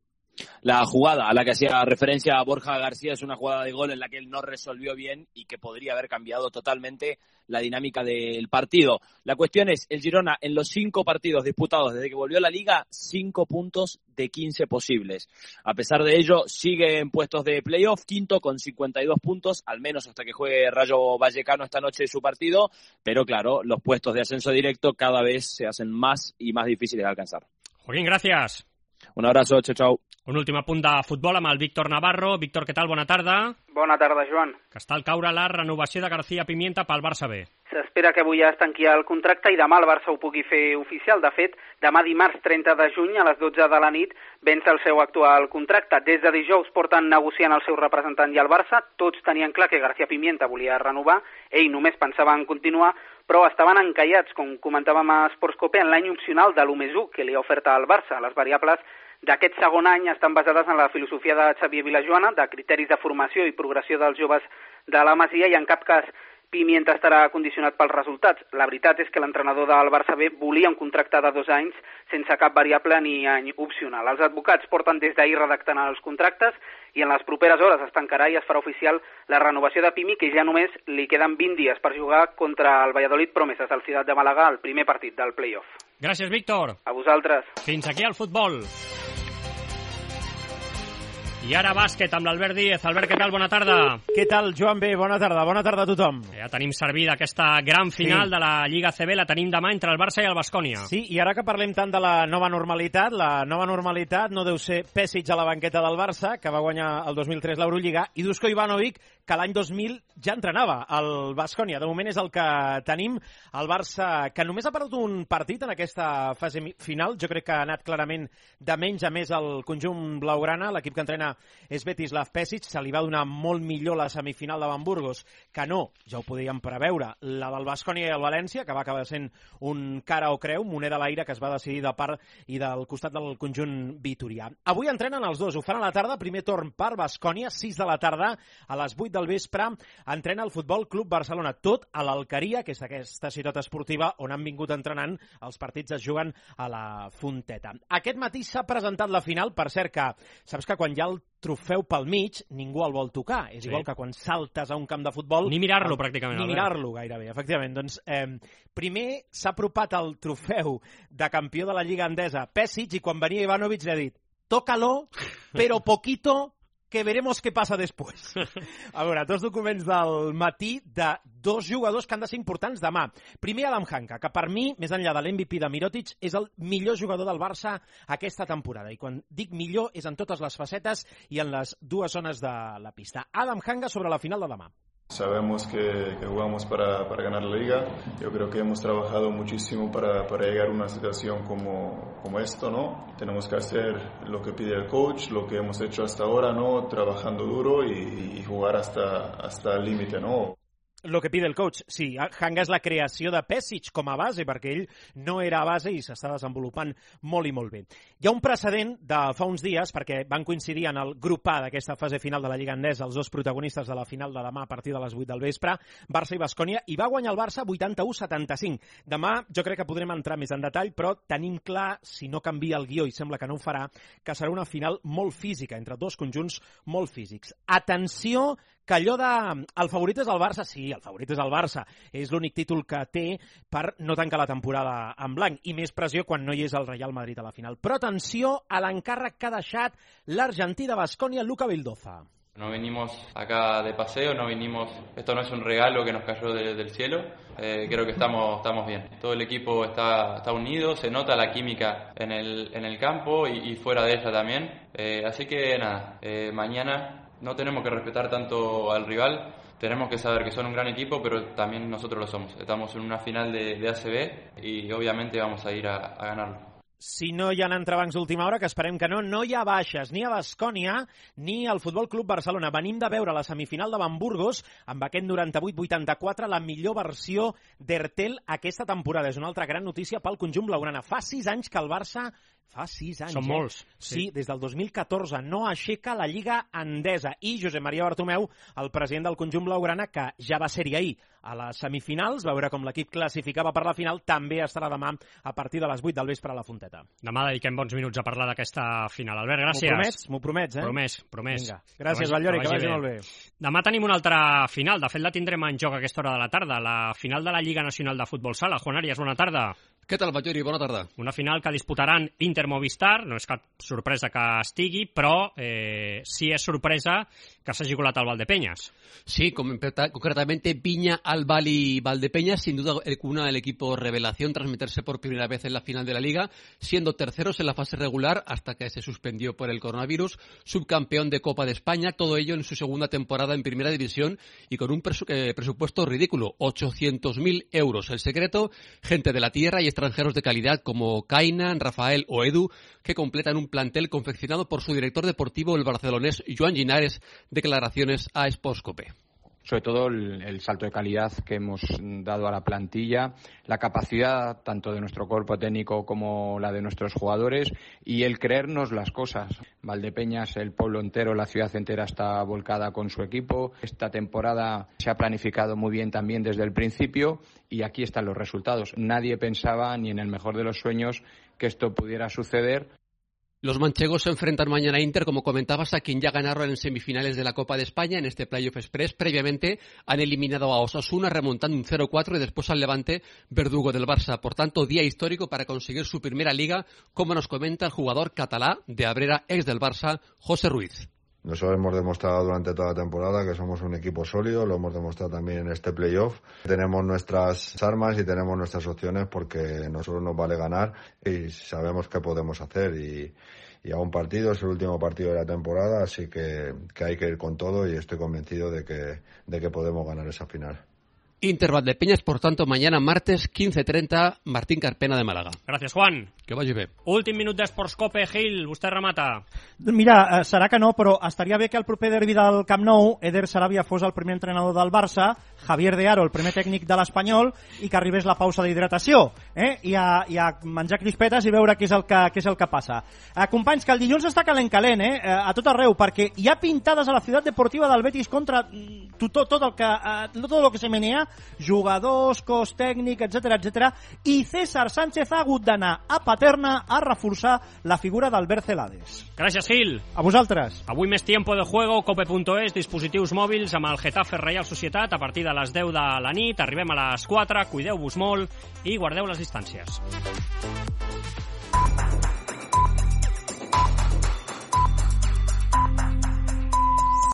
S2: La jugada a la que hacía referencia a Borja García es una jugada de gol en la que él no resolvió bien y que podría haber cambiado totalmente la dinámica del partido. La cuestión es, el Girona en los cinco partidos disputados desde que volvió a la Liga, cinco puntos de quince posibles. A pesar de ello, sigue en puestos de playoff, quinto con cincuenta y dos puntos, al menos hasta que juegue Rayo Vallecano esta noche su partido, pero claro, los puestos de ascenso directo cada vez se hacen más y más difíciles de alcanzar.
S4: Joaquín, gracias.
S2: Un abrazo, chau, chau.
S4: Un últim apunt de futbol amb el Víctor Navarro. Víctor, què tal? Bona tarda.
S11: Bona tarda, Joan.
S4: Que està al caure la renovació de García Pimienta pel Barça B.
S11: S'espera que avui es tanqui el contracte i demà el Barça ho pugui fer oficial. De fet, demà dimarts trenta de juny a les dotze de la nit vence el seu actual contracte. Des de dijous porten negociant el seu representant i el Barça. Tots tenien clar que García Pimienta volia renovar. Ell només pensava en continuar, però estaven encallats, com comentàvem a Esports Cope, en l'any opcional de l'u més u que li ha ofert al Barça. Les variables d'aquest segon any estan basades en la filosofia de Xavier Vilajoana, de criteris de formació i progressió dels joves de la Masia, i en cap cas Pimienta estarà condicionat pels resultats. La veritat és que l'entrenador del Barça B volia un contracte de dos anys sense cap variable ni any opcional. Els advocats porten des d'ahir redactant els contractes i en les properes hores es tancarà i es farà oficial la renovació de Pimi, que ja només li queden vint dies per jugar contra el Valladolid Promeses al Ciutat de Màlaga, el primer partit del play-off.
S4: Gràcies, Víctor.
S11: A vosaltres.
S4: Fins aquí el futbol. I ara bàsquet amb l'Albert Díez. Albert, què tal? Bona tarda.
S12: Què tal, Joan B? Bona tarda. Bona tarda a tothom.
S4: Ja tenim servida aquesta gran final sí. de la Lliga A C B. La tenim demà entre el Barça i el Baskonia.
S12: Sí, i ara que parlem tant de la nova normalitat, la nova normalitat no deu ser Pesic a la banqueta del Barça, que va guanyar el dos mil tres l'Eurolliga, i Dusko Ivanovic, que l'any dos mil ja entrenava al Baskonia. De moment és el que tenim. El Barça, que només ha perdut un partit en aquesta fase final, jo crec que ha anat clarament de menys a més el conjunt blaugrana. L'equip que entrena és Betislav Pesic, se li va donar molt millor la semifinal davant Burgos, que no, ja ho podíem preveure, la del Baskonia i el València, que va acabar sent un cara o creu, moneda a l'aire que es va decidir de part i del costat del conjunt vitorià. Avui entrenen els dos, ho fan a la tarda, primer torn per Baskonia, sis de la tarda, a les vuit del vespre, entrena el Futbol Club Barcelona, tot a l'Alqueria, que és aquesta ciutat esportiva on han vingut entrenant, els partits es juguen a la Fonteta. Aquest matí s'ha presentat la final, per cert que, saps que quan hi ha el trofeu pel mig, ningú el vol tocar. És sí. igual que quan saltes a un camp de futbol...
S4: Ni mirar-lo, el, pràcticament.
S12: Ni mirar-lo, gairebé, efectivament. Doncs, eh, primer s'ha apropat el trofeu de campió de la Lliga Endesa Pesic, i quan venia Ivanovic li ha dit tócalo, pero poquito, que veremos què passa després. A veure, dos documents del matí de dos jugadors que han de ser importants demà. Primer, Adam Hanka, que per mi, més enllà de l'M V P de Mirotic, és el millor jugador del Barça aquesta temporada. I quan dic millor és en totes les facetes i en les dues zones de la pista. Adam Hanka sobre la final de demà.
S13: Sabemos que, que jugamos para, para ganar la liga. Yo creo que hemos trabajado muchísimo para, para llegar a una situación como, como esto, ¿no? Tenemos que hacer lo que pide el coach, lo que hemos hecho hasta ahora, ¿no? Trabajando duro y, y jugar hasta, hasta el límite, ¿no?
S12: Lo que pide el coach, sí. Hanka és la creació de Pesic com a base, perquè ell no era a base i s'està desenvolupant molt i molt bé. Hi ha un precedent de fa uns dies, perquè van coincidir en el grup A d'aquesta fase final de la Lliga Endesa, els dos protagonistes de la final de demà a partir de les vuit del vespre, Barça i Baskonia, i va guanyar el Barça vuitanta-u a setanta-cinc. Demà jo crec que podrem entrar més en detall, però tenim clar, si no canvia el guió, i sembla que no ho farà, que serà una final molt física, entre dos conjunts molt físics. Atenció, que allò de... El favorit és el Barça, sí, el favorit és el Barça. És l'únic títol que té per no tancar la temporada en blanc. I més pressió quan no hi és el Real Madrid a la final. Però atenció a l'encàrrec que ha deixat l'argentí de Baskonia, Luca Vildoza.
S14: No venimos acá de paseo, no vinimos... Esto no es un regalo que nos cayó de, del cielo. Eh, creo que estamos, estamos bien. Todo el equipo está, está unido, se nota la química en el, en el campo y, y fuera de ella también. Eh, así que nada, eh, mañana... No tenemos que respetar tanto al rival, tenemos que saber que son un gran equipo, pero también nosotros lo somos. Estamos en una final de, de A C B y obviamente vamos a ir a, a ganarlo.
S12: Si no hi ha entrebancs d'última hora, que esperem que no, no hi ha baixes ni a Baskonia ni al Futbol Club Barcelona. Venim de veure la semifinal davant Burgos amb aquest noranta-vuit vuitanta-quatre, la millor versió d'Ertel aquesta temporada. És una altra gran notícia pel conjunt blaugrana. Fa sis anys que el Barça... Fa sis anys,
S4: Són
S12: eh?
S4: molts.
S12: Sí, sí, des del dos mil catorze. No aixeca la Lliga Endesa. I Josep Maria Bartomeu, el president del conjunt blaugrana, que ja va ser-hi ahir a les semifinals, va veure com l'equip classificava per la final, també estarà demà a partir de les vuit del vespre a la Fonteta.
S4: Demà dediquem bons minuts a parlar d'aquesta final. Albert, gràcies.
S12: M'ho promets? M'ho promets, eh?
S4: Promès, promès.
S12: Vinga. Gràcies, Batllori, que vagi molt bé.
S4: Demà tenim una altra final. De fet, la tindrem en joc a aquesta hora de la tarda. La final de la Lliga Nacional de Futbol Sala. Juan Arias, bona tarda.
S15: Què tal, Batllori? Bona tarda.
S4: Una final que disputaran Inter-Movistar, no és cap sorpresa que estigui, però eh, sí és sorpresa que s'hagi colat al Valdepeñas.
S15: Sí, concretamente Viña al Bali Valdepeñas, sin duda una del equipo revelación tras meterse por primera vez en la final de la Liga, siendo terceros en la fase regular hasta que se suspendió por el coronavirus, subcampeón de Copa de España, todo ello en su segunda temporada en Primera División y con un presu eh, presupuesto ridículo, ochocientos mil euros. El secreto, gente de la tierra y extranjeros de calidad como Kainan, Rafael o Edu, que completan un plantel confeccionado por su director deportivo, el barcelonés Joan Ginares, declaraciones a Sportscope.
S17: Sobre todo el, el salto de calidad que hemos dado a la plantilla, la capacidad tanto de nuestro cuerpo técnico como la de nuestros jugadores y el creernos las cosas. Valdepeñas, el pueblo entero, la ciudad entera está volcada con su equipo. Esta temporada se ha planificado muy bien también desde el principio y aquí están los resultados. Nadie pensaba, ni en el mejor de los sueños, que esto pudiera suceder.
S15: Los manchegos se enfrentan mañana a Inter, como comentabas, a quien ya ganaron en semifinales de la Copa de España en este Playoff Express. Previamente han eliminado a Osasuna remontando un cero cuatro y después al Levante, verdugo del Barça. Por tanto, día histórico para conseguir su primera liga, como nos comenta el jugador catalá de Abrera, ex del Barça, José Ruiz.
S18: Nosotros hemos demostrado durante toda la temporada que somos un equipo sólido, lo hemos demostrado también en este playoff. Tenemos nuestras armas y tenemos nuestras opciones porque a nosotros nos vale ganar y sabemos qué podemos hacer. Y, y a un partido, es el último partido de la temporada, así que, que hay que ir con todo y estoy convencido de que, de que podemos ganar esa final.
S15: Inter Valdepeñas, por tanto, mañana martes quinze trenta, Martín Carpena de Málaga.
S4: Gràcies, Juan.
S15: Que vagi bé.
S4: Últim minut d'Esportscope, Gil, vostè remata.
S21: Mira, serà que no, però estaria bé que el proper derbi del Camp Nou, Eder Sarabia fos el primer entrenador del Barça, Javier de Aro el primer tècnic de l'Espanyol i que arribés la pausa d'hidratació, eh? I, a, i a menjar crispetes i veure què és el que, què és el que passa. Eh, companys, que el dilluns està calent calent, eh? A tot arreu, perquè hi ha pintades a la ciutat deportiva del Betis contra tot, tot el que, eh, tot el que se menea, jugadors, cos tècnic, etcètera, etcètera, i César Sánchez ha hagut d'anar a Paterna a reforçar la figura d'Albert Celades.
S4: Gràcies, Gil.
S21: A vosaltres.
S4: Avui més tiempo de juego, cope punt es, dispositius mòbils amb el Getafe Reial Societat a partir de les deu de la nit. Arribem a les quatre, cuideu-vos molt i guardeu les distàncies.